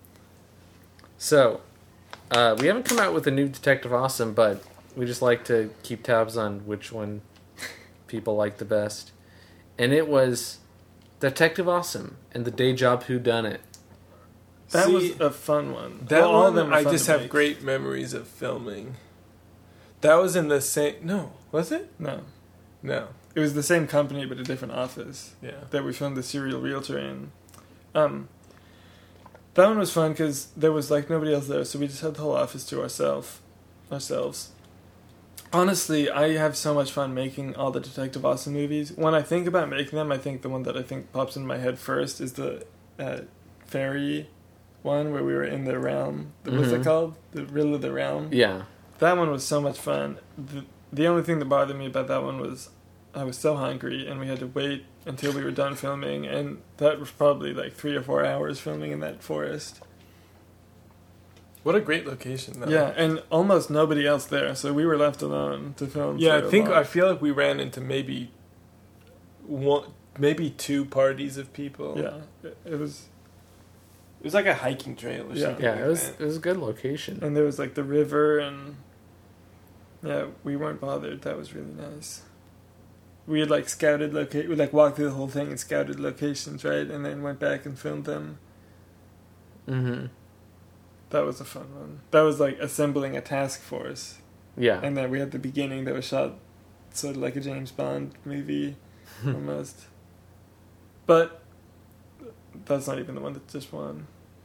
So, we haven't come out with a new Detective Awesome, but we just like to keep tabs on which one people like the best. And it was Detective Awesome and the Day Job Whodunit.
That
See,
was a fun one.
That
Well, all
one,
of them were
I
fun
just
to
have
make.
great memories of filming. That was in the same. No, was it?
No,
No.
it was the same company but a different office
Yeah.
that we filmed the Serial Realtor in. That one was fun because there was like nobody else there, so we just had the whole office to ourselves. Honestly, I have so much fun making all the Detective Awesome movies. When I think about making them, I think the one that I think pops in my head first is the fairy one where we were in the realm. What's it
Mhm.
called? The Riddle of the Realm.
Yeah.
That one was so much fun. The only thing that bothered me about that one was I was so hungry and we had to wait until we were done filming, and that was probably like 3 or 4 hours filming in that forest.
What a great location, though.
Yeah, and almost nobody else there, so we were left alone to film.
Yeah,
for
I
a
think
long-
I feel like we ran into maybe two parties of people.
Yeah, it was,
It was like a hiking trail or
Yeah.
something.
Yeah,
like
it was
that.
it was a good location.
and there was like the river, and yeah, we weren't bothered. That was really nice. We had like scouted we like walked through the whole thing and scouted locations, right, and then went back and filmed them.
Mm-hmm.
That was a fun one. That was like assembling a task force.
Yeah.
And then we had the beginning that was shot sort of like a James Bond movie, almost. But that's not even the one that just won.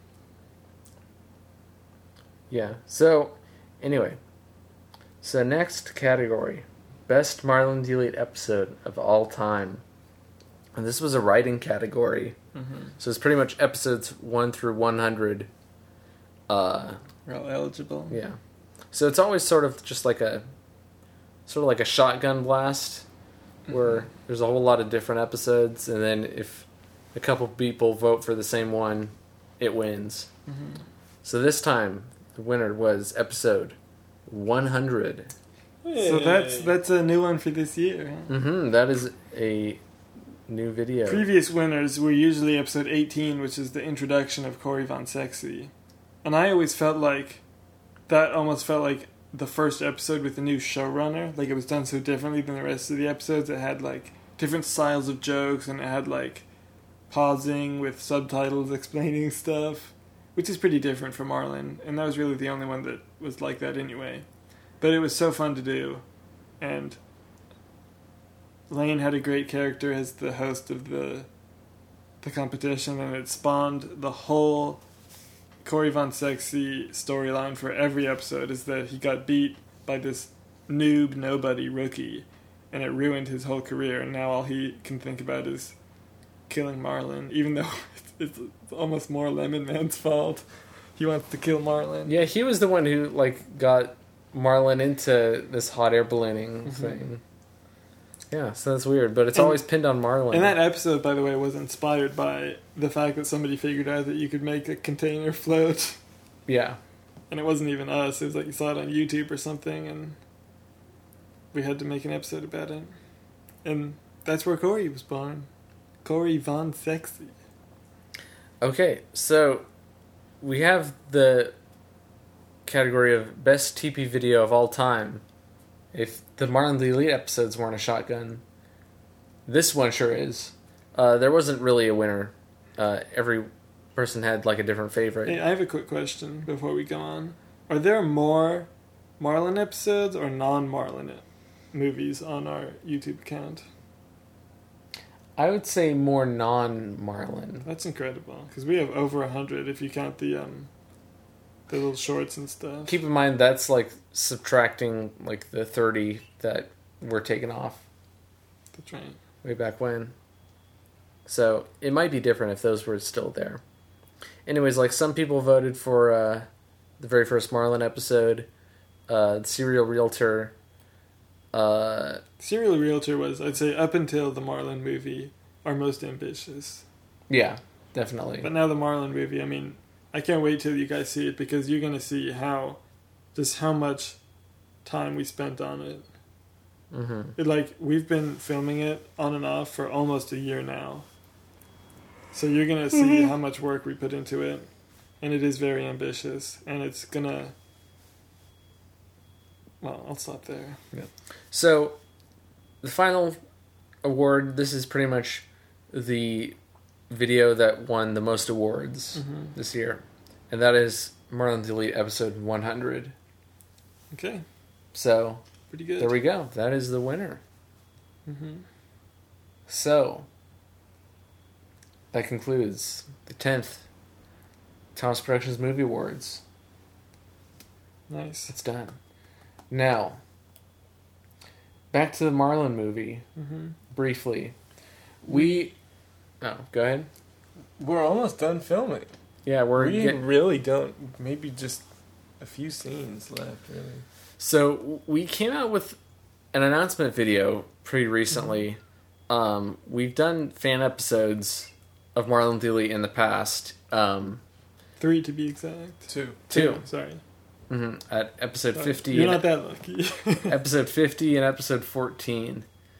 Yeah. So, anyway. So, next category. Best Marlon D. episode of all time. And this was a writing category.
Mm-hmm.
So, it's pretty much episodes 1 through 100.
We're all eligible.
Yeah. So, it's always sort of just like a shotgun blast where there's a whole lot of different episodes, and then if a couple people vote for the same one, it wins.
Mm-hmm.
So this time, the winner was episode 100.
So that's a new one for this year. Huh?
Mm-hmm. That is a new video.
Previous winners were usually episode 18, which is the introduction of Cory Von Sexy. And I always felt like that almost felt like the first episode with the new showrunner. Like, it was done so differently than the rest of the episodes. It had like different styles of jokes, and it had like pausing with subtitles explaining stuff, which is pretty different from Marlon. And that was really the only one that was like that anyway. But it was so fun to do, and Lane had a great character as the host of the competition, and it spawned the whole Cory Von Sexy storyline for every episode, is that he got beat by this noob nobody rookie, and it ruined his whole career, and now all he can think about is killing Marlon, even though it's almost more Lemon Man's fault. He wants to kill Marlon.
Yeah, he was the one who got Marlon into this hot air ballooning thing. Yeah, so that's weird, but it's always pinned on Marlon.
And that episode, by the way, was inspired by the fact that somebody figured out that you could make a container float.
Yeah.
And it wasn't even us. It was like you saw it on YouTube or something, and we had to make an episode about it. And that's where Corey was born. Corey Von Sexy.
Okay, so we have the category of best TP video of all time. If the Marlon the Elite episodes weren't a shotgun, this one sure is. There wasn't really a winner. Every person had like a different favorite.
Hey, I have a quick question before we go on. Are there more Marlon episodes or non-Marlon movies on our YouTube account?
I would say more non-Marlon.
That's incredible, because we have over 100 if you count the little shorts and stuff.
Keep in mind that's like subtracting like the 30 that were taken off.
That's right.
Way back when. So it might be different if those were still there. Anyways, like some people voted for the very first Marlon episode, Serial Realtor.
Serial Realtor was, I'd say, up until the Marlon movie, our most ambitious.
Yeah, definitely.
But now the Marlon movie, I mean, I can't wait till you guys see it, because you're going to see how much time we spent on it. Mm-hmm. We've been filming it on and off for almost a year now. So you're going to see how much work we put into it. And it is very ambitious. And it's going to... Well, I'll stop there.
Yeah. So, the final award, this is pretty much the video that won the most awards this year. And that is Marlon the Elite episode 100.
Okay.
So,
pretty good.
There we go. That is the winner. So, that concludes the 10th Thomas Productions Movie Awards.
Nice.
It's done. Now, back to the Marlon movie, briefly. Oh, go ahead.
We're almost done filming.
Yeah,
we really don't. Maybe just a few scenes left, really.
So, we came out with an announcement video pretty recently. We've done fan episodes of Marlon the Elite in the past.
3 to be exact.
2.
Sorry.
At episode 50.
You're not that lucky.
Episode 50 and episode 14.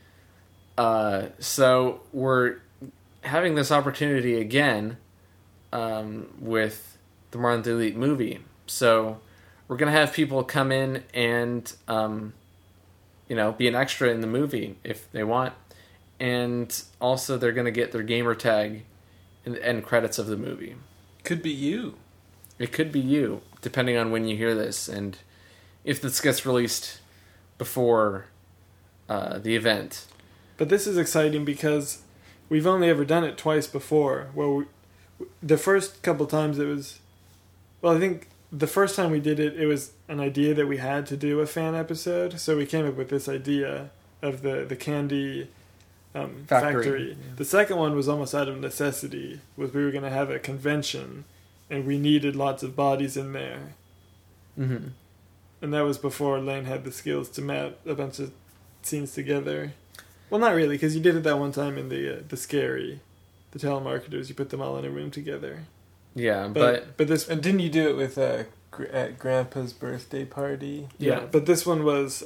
So we're having this opportunity again with the Marlon the Elite movie. So we're going to have people come in and, be an extra in the movie if they want. And also they're going to get their gamer tag in the end credits of the movie.
Could be you.
It could be you, depending on when you hear this, and if this gets released before the event.
But this is exciting because we've only ever done it twice before. Well, the first couple times it was... Well, I think the first time we did it, it was an idea that we had to do a fan episode, so we came up with this idea of the candy factory.
Yeah.
The second one was almost out of necessity, was we were going to have a convention, and we needed lots of bodies in there.
Mm-hmm.
And that was before Lane had the skills to map a bunch of scenes together. Well, not really, because you did it that one time in the Scary, the telemarketers. You put them all in a room together.
Yeah,
but this...
And didn't you do it with at Grandpa's birthday party?
Yeah, but this one was...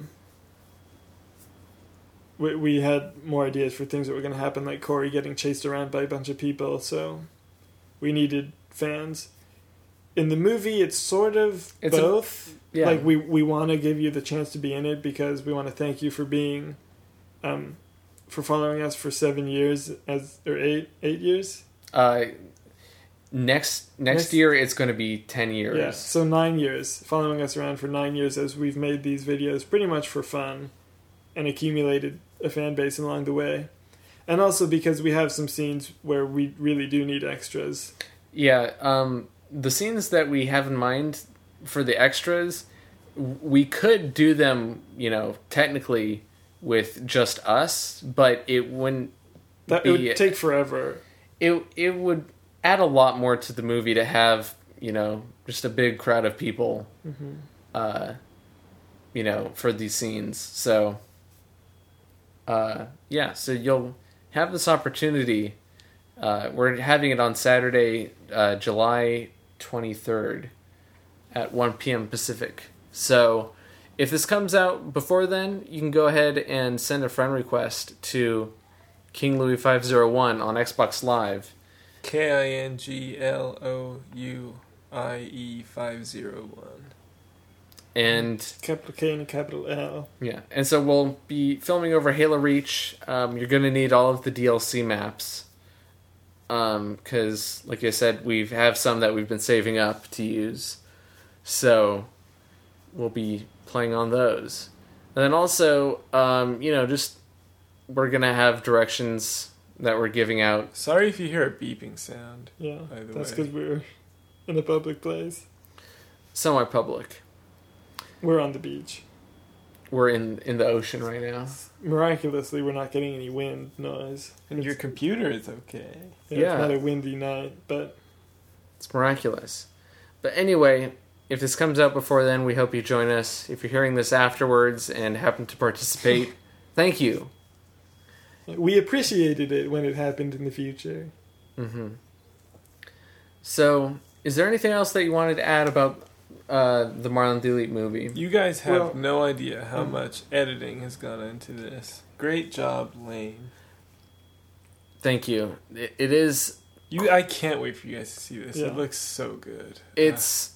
We had more ideas for things that were going to happen, like Corey getting chased around by a bunch of people, so we needed fans. In the movie, it's sort of both.
Yeah.
Like, we want to give you the chance to be in it because we want to thank you for being... for following us for 7 years, or 8 years?
Next year, it's going to be 10 years.
Yeah, so 9 years. Following us around for 9 years as we've made these videos pretty much for fun and accumulated a fan base along the way. And also because we have some scenes where we really do need extras.
Yeah, the scenes that we have in mind for the extras, we could do them, technically with just us, but it wouldn't
It would take forever.
It would add a lot more to the movie to have, just a big crowd of people for these scenes. So, so you'll have this opportunity. We're having it on Saturday, July 23rd at 1 p.m. Pacific. So if this comes out before then, you can go ahead and send a friend request to King Louis 501 on Xbox Live.
KINGLOUIE 501.
And
capital K and capital L.
Yeah, and so we'll be filming over Halo Reach. You're going to need all of the DLC maps. Because, like I said, we have some that we've been saving up to use. So we'll be playing on those. And then also, just we're going to have directions that we're giving out.
Sorry if you hear a beeping sound.
Yeah, that's because we're in a public place.
Semi-public.
We're on the beach.
We're in the ocean right now.
Miraculously, we're not getting any wind noise.
And your computer is okay.
Yeah. It's not a windy night, but...
It's miraculous. But anyway, if this comes out before then, we hope you join us. If you're hearing this afterwards and happen to participate, thank you.
We appreciated it when it happened in the future.
Mm-hmm. So, is there anything else that you wanted to add about the Marlon Delete movie?
You guys have no idea how much editing has gone into this. Great job, Lane.
Thank you. It is...
I can't wait for you guys to see this.
Yeah.
It looks so good.
It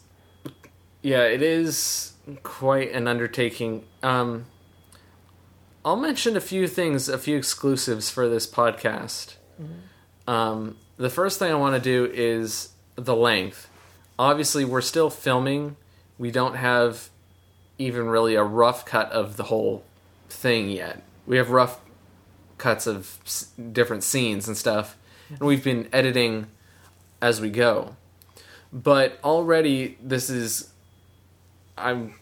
is quite an undertaking. I'll mention a few things, a few exclusives for this podcast. Mm-hmm. The first thing I want to do is the length. Obviously, we're still filming. We don't have even really a rough cut of the whole thing yet. We have rough cuts of different scenes and stuff, and we've been editing as we go. But already, this is... I'm,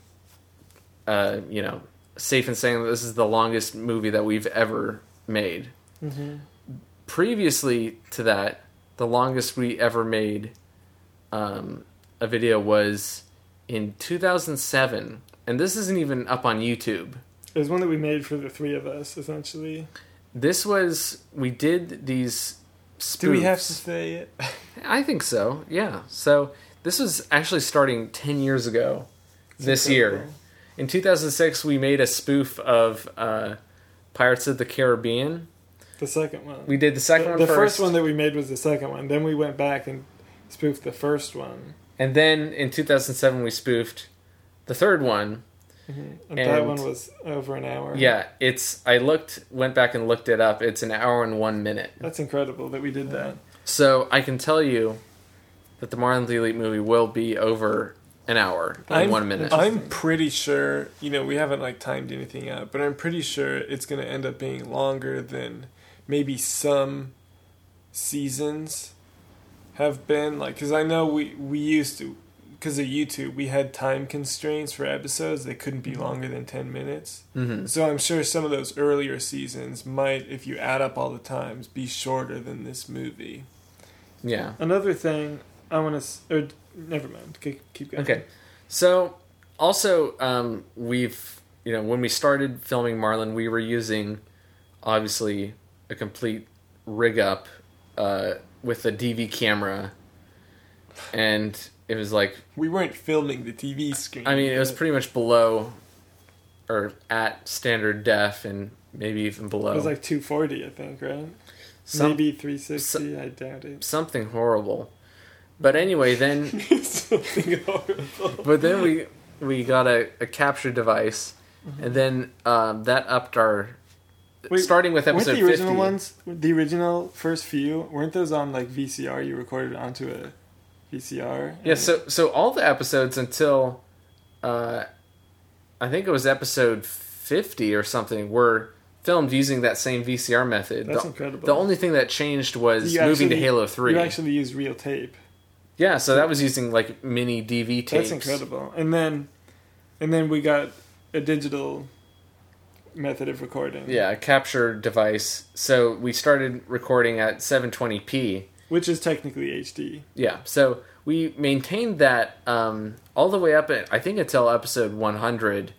safe in saying that this is the longest movie that we've ever made.
Mm-hmm.
Previously to that, the longest we ever made a video was in 2007, and this isn't even up on YouTube.
It was one that we made for the three of us, essentially.
We did these spoofs.
Do we have to say it?
I think so, yeah. So this was actually starting 10 years ago this year. In 2006, we made a spoof of Pirates of the Caribbean.
The second one.
We did the second one first.
The first one that we made was the second one. Then we went back and spoofed the first one.
And then in 2007, we spoofed the third one.
Mm-hmm. And that one was over an hour.
Yeah, went back and looked it up. It's an hour and 1 minute.
That's incredible that we did that.
So I can tell you that the Marlon Delete movie will be over an hour and 1 minute.
I'm pretty sure, we haven't timed anything out, but I'm pretty sure it's going to end up being longer than maybe some seasons have been. Because I know we used to, because of YouTube, we had time constraints for episodes. They couldn't be longer than 10 minutes.
Mm-hmm.
So I'm sure some of those earlier seasons might, if you add up all the times, be shorter than this movie.
Yeah.
Another thing I want to... Never mind. Keep going.
Okay. So, also, we've... when we started filming Marlon, we were using, obviously, a complete rig-up with a DV camera. And it was like...
We weren't filming the TV screen.
I mean, it was pretty much below... Or at standard def, and maybe even below.
It was 240, I think, right? Maybe 360, I doubt it.
Something horrible. But anyway, then...
Something horrible.
But then we got a capture device, mm-hmm. and then that upped our... starting with episode 50...
Weren't the original ones, the original first few, weren't those on VCR? You recorded onto a VCR?
Yeah, so all the episodes until... I think it was episode 50 or something were filmed using that same VCR method.
That's incredible.
The only thing that changed was moving to Halo 3.
You actually used real tape.
Yeah, so that was using mini DV tapes.
That's incredible. And then we got a digital method of recording.
Yeah, a capture device. So we started recording at 720p.
Which is technically HD.
Yeah, so we maintained that all the way up, I think until episode 100,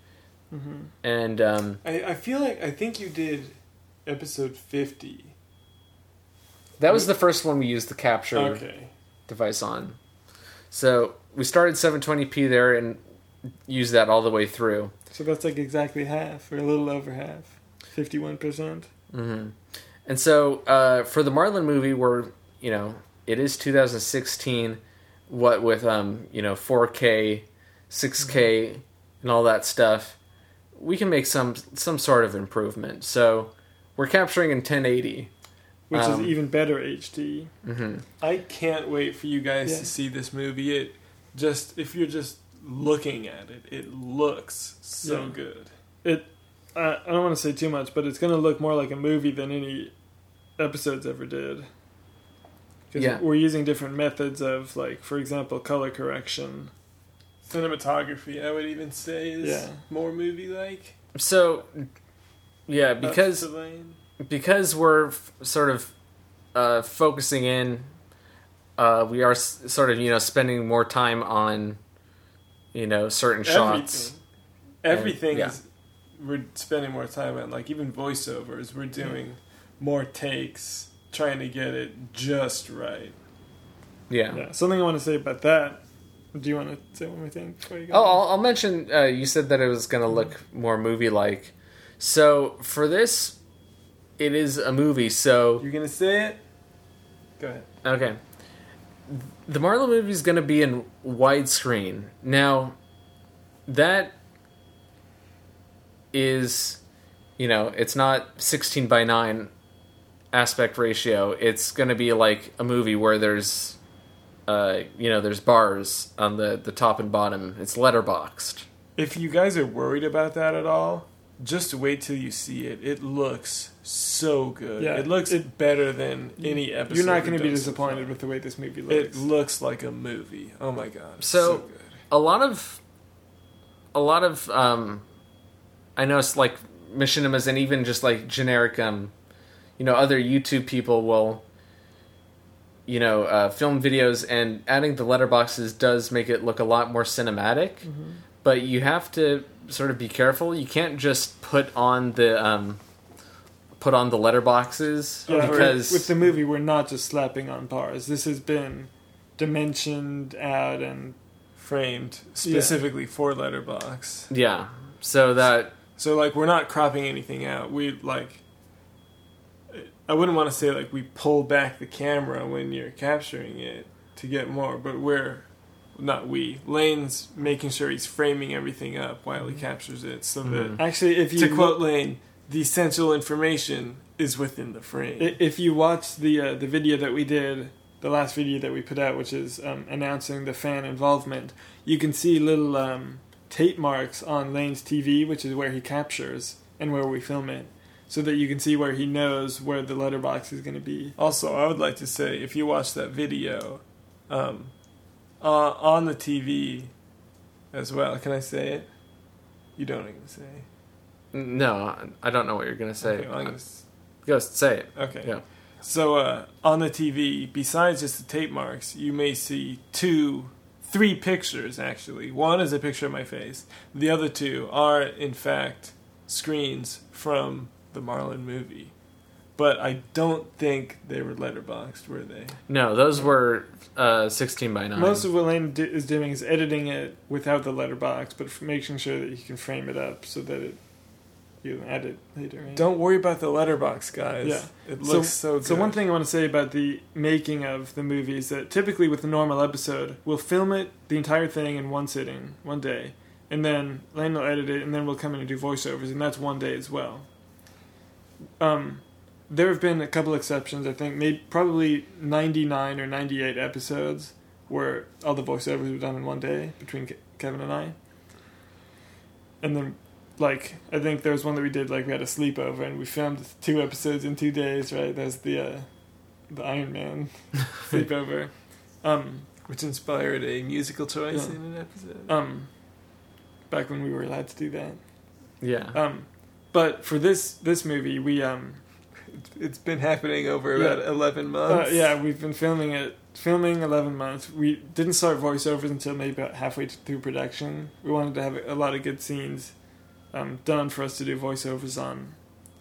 Mm-hmm.
And
I feel like I think you did episode 50.
that was the first one we used the capture device on. So we started 720p there and used that all the way through.
So that's like exactly half, or a little over half, 51%.
Mm-hmm. And so for the Marlin movie, it is 2016. What with 4K, 6K, and all that stuff, we can make some sort of improvement. So we're capturing in 1080,
which is even better HD.
Mm-hmm.
I can't wait for you guys to see this movie. If you're just looking at it, it looks so good.
I don't want to say too much, but it's going to look more like a movie than any episodes ever did. Because we're using different methods of, like, for example, color correction.
Cinematography, I would even say, is more movie-like.
So, because we're sort of focusing in, we are sort of, spending more time on, certain shots.
Everything is, we're spending more time on, like, even voiceovers. We're doing more takes, trying to get it just right.
Yeah. Something I want to say about that. Do you want to say one more thing before you go?
I'll mention, you said that it was going to look more movie-like. So, for this, it is a movie, so...
You're going to say it? Go ahead.
Okay. The Marlin movie is going to be in widescreen. Now, that is, it's not 16 by 9 aspect ratio. It's going to be like a movie where there's there's bars on the top and bottom. It's letterboxed.
If you guys are worried about that at all, just wait till you see it. It looks so good. Yeah, it looks better than any episode.
You're not going to be disappointed with the way this movie looks.
It looks like a movie. Oh my god.
So
good.
a lot of I know it's like machinimas and even just like generic other YouTube people will film videos, and adding the letterboxes does make it look a lot more cinematic. Mm-hmm. But you have to sort of be careful. You can't just put on the letterboxes because
with the movie we're not just slapping on bars. This has been dimensioned out and framed
specifically for letterbox.
Yeah. So
we're not cropping anything out. I wouldn't want to say like we pull back the camera when you're capturing it to get more, but Lane's making sure he's framing everything up while he captures it, so that
actually,
to quote Lane, the essential information is within the frame.
If you watch the video that we did, the last video that we put out, which is announcing the fan involvement, you can see little tape marks on Lane's TV, which is where he captures and where we film it, so that you can see where he knows where the letterbox is going to be.
Also, I would like to say, if you watch that video, on the TV as well, can I say it? You don't know what I'm going to say.
No, I don't know what you're going to say.
Okay, well,
go say it.
Okay.
Yeah.
So, on the TV, besides just the tape marks, you may see 3 pictures, actually. One is a picture of my face. The other 2 are, in fact, screens from the Marlin movie. But I don't think they were letterboxed, were they?
No, those were 16 by 9.
Most of what Lane is doing is editing it without the letterbox, but making sure that you can frame it up so that you can edit later. Right?
Don't worry about the letterbox, guys.
Yeah.
It looks so good.
So one thing I want to say about the making of the movie is that typically with a normal episode, we'll film it, the entire thing, in one sitting, one day. And then Lane will edit it, and then we'll come in and do voiceovers, and that's one day as well. There have been a couple exceptions, I think, probably 99 or 98 episodes where all the voiceovers were done in one day between Kevin and I. And then, I think there was one that we did, we had a sleepover and we filmed 2 episodes in 2 days, right? That's the Iron Man sleepover.
Which inspired a musical choice in an episode.
Back when we were allowed to do that.
Yeah.
But for this movie, we...
It's been happening over about 11 months.
We've been filming 11 months. We didn't start voiceovers until maybe about halfway through production. We wanted to have a lot of good scenes done for us to do voiceovers on.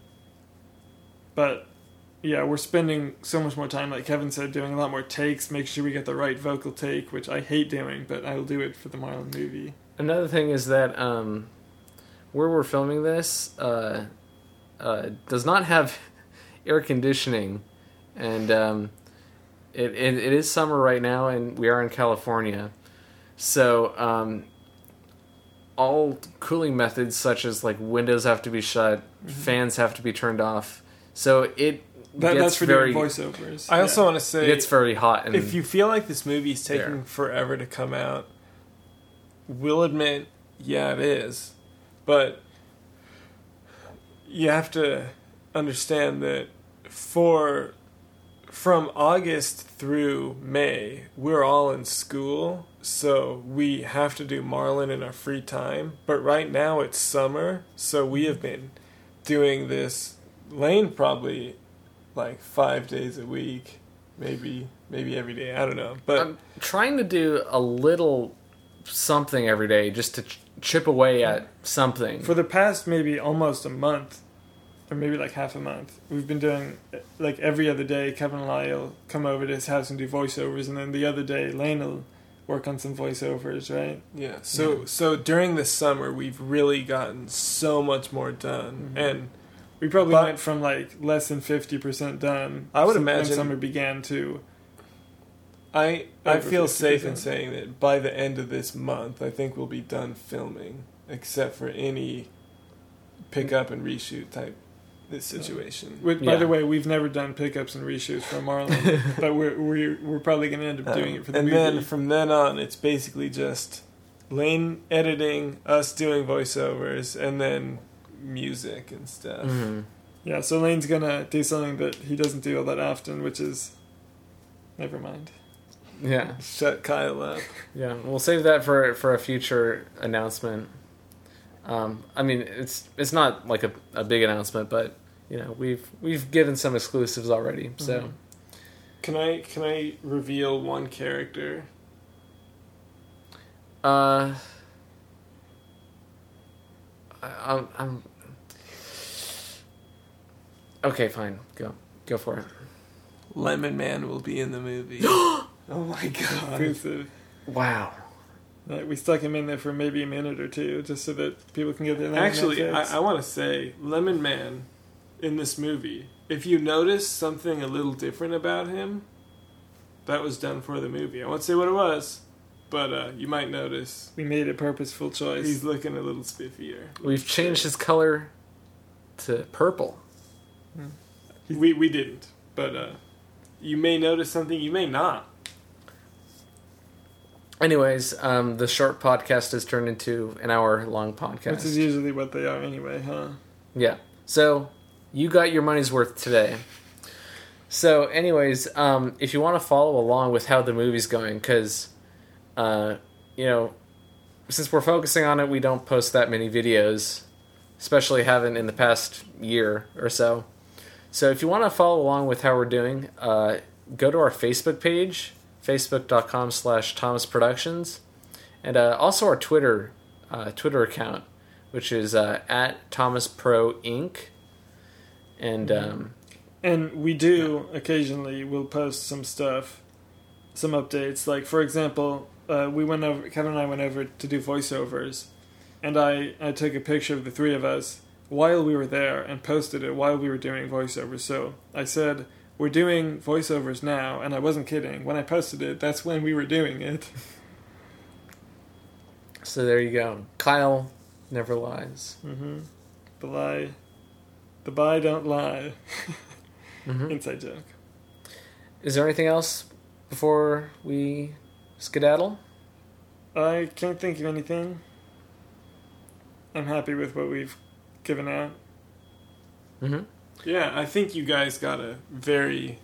But yeah, we're spending so much more time, like Kevin said, doing a lot more takes, make sure we get the right vocal take, which I hate doing, but I will do it for the Marlon movie. Another
thing is that where we're filming this does not have air conditioning, and it is summer right now, and we are in California, so all cooling methods such as like windows have to be shut, fans have to be turned off, so
that's for doing voiceovers.
I also want to say,
it's very hot. And
if you feel like this movie is taking forever to come out, we'll admit, yeah, it is. But you have to understand that from August through May, we're all in school, so we have to do Marlon in our free time. But right now it's summer, so we have been doing this. Lane probably like 5 days a week, maybe every day. I don't know, but
I'm trying to do a little something every day just to chip away at something.
For the past maybe almost a month, or maybe like half a month, we've been doing like every other day. Kevin and I will come over to his house and do voiceovers, and then the other day Lane will work on some voiceovers, right?
Yeah. So during the summer, we've really gotten so much more done, and
we probably went from like less than 50% done.
I would imagine
when summer began to.
I feel safe in saying that by the end of this month, I think we'll be done filming, except for any pick up and reshoot type situation.
By the way, we've never done pickups and reshoots for Marlon, but we're probably going to end up doing it for the movie.
And then from then on, it's basically just Lane editing, us doing voiceovers, and then music and stuff.
Mm-hmm.
Yeah, so Lane's gonna do something that he doesn't do all that often, which is never mind.
Yeah,
shut Kyle up.
Yeah, we'll save that for a future announcement. I mean, it's not like a big announcement, but you know, we've given some exclusives already. So,
can I reveal one character?
I'm okay. Fine, go for it.
Lemon Man will be in the movie. Oh my god!
Exclusive.
Wow.
We stuck him in there for maybe a minute or two, just so that people can get their name.
Actually, I want to say Lemon Man in this movie. If you notice something a little different about him, that was done for the movie. I won't say what it was. But you might notice
we made a purposeful choice.
He's looking a little spiffier.
We've changed his color to purple.
We didn't, but you may notice something. You may not.
Anyways, the short podcast has turned into an hour-long podcast.
Which is usually what they are anyway, huh?
Yeah. So you got your money's worth today. So, anyways, if you want to follow along with how the movie's going, because you know, since we're focusing on it, we don't post that many videos, especially haven't in the past year or so. So if you want to follow along with how we're doing, go to our Facebook page, facebook.com/ThomasProductions, and also our Twitter account, which is at ThomasProInc.
And we do occasionally, we'll post some stuff, some updates. Like, for example, Kevin and I went over to do voiceovers, and I took a picture of the three of us while we were there and posted it while we were doing voiceovers. So I said, we're doing voiceovers now, and I wasn't kidding. When I posted it, that's when we were doing it.
So there you go. Kyle never lies.
Mm-hmm. The bye don't lie.
Mm-hmm.
Inside joke.
Is there anything else before we skedaddle?
I can't think of anything. I'm happy with what we've given out.
Mm-hmm.
Yeah, I think you guys got a very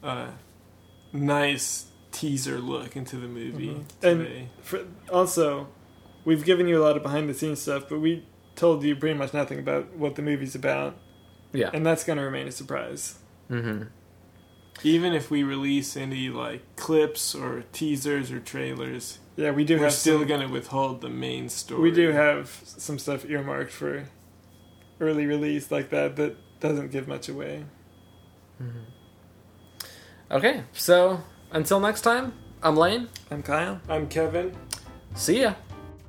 nice teaser look into the movie today.
And also, we've given you a lot of behind-the-scenes stuff, but we told you pretty much nothing about what the movie's about.
Yeah.
And that's going to remain a surprise.
Mm-hmm.
Even if we release any like clips or teasers or trailers,
Yeah, we do
we're
have
still going to withhold the main story.
We do have some stuff earmarked for early release like that doesn't give much away.
Okay, so until next time, I'm Lane.
I'm Kyle.
I'm Kevin.
See ya.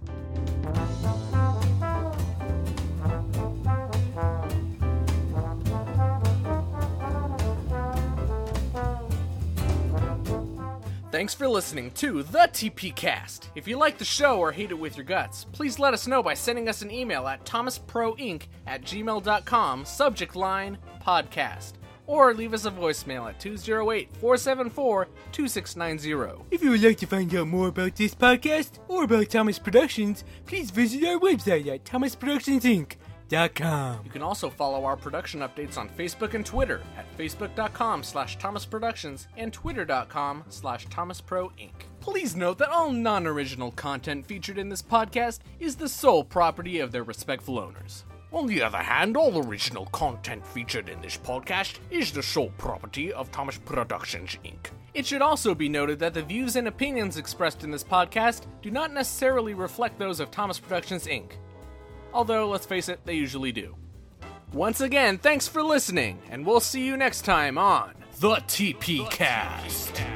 Thanks for listening to The TP Cast. If you like the show or hate it with your guts, please let us know by sending us an email at thomasproinc@gmail.com, subject line, podcast. Or leave us a voicemail at 208-474-2690.
If you would like to find out more about this podcast or about Thomas Productions, please visit our website at thomasproductionsinc.com.
You can also follow our production updates on Facebook and Twitter at facebook.com/thomasproductions and twitter.com/thomasproinc. Please note that all non-original content featured in this podcast is the sole property of their respectful owners. On the other hand, all original content featured in this podcast is the sole property of Thomas Productions, Inc. It should also be noted that the views and opinions expressed in this podcast do not necessarily reflect those of Thomas Productions, Inc. Although, let's face it, they usually do. Once again, thanks for listening, and we'll see you next time on The TP Cast.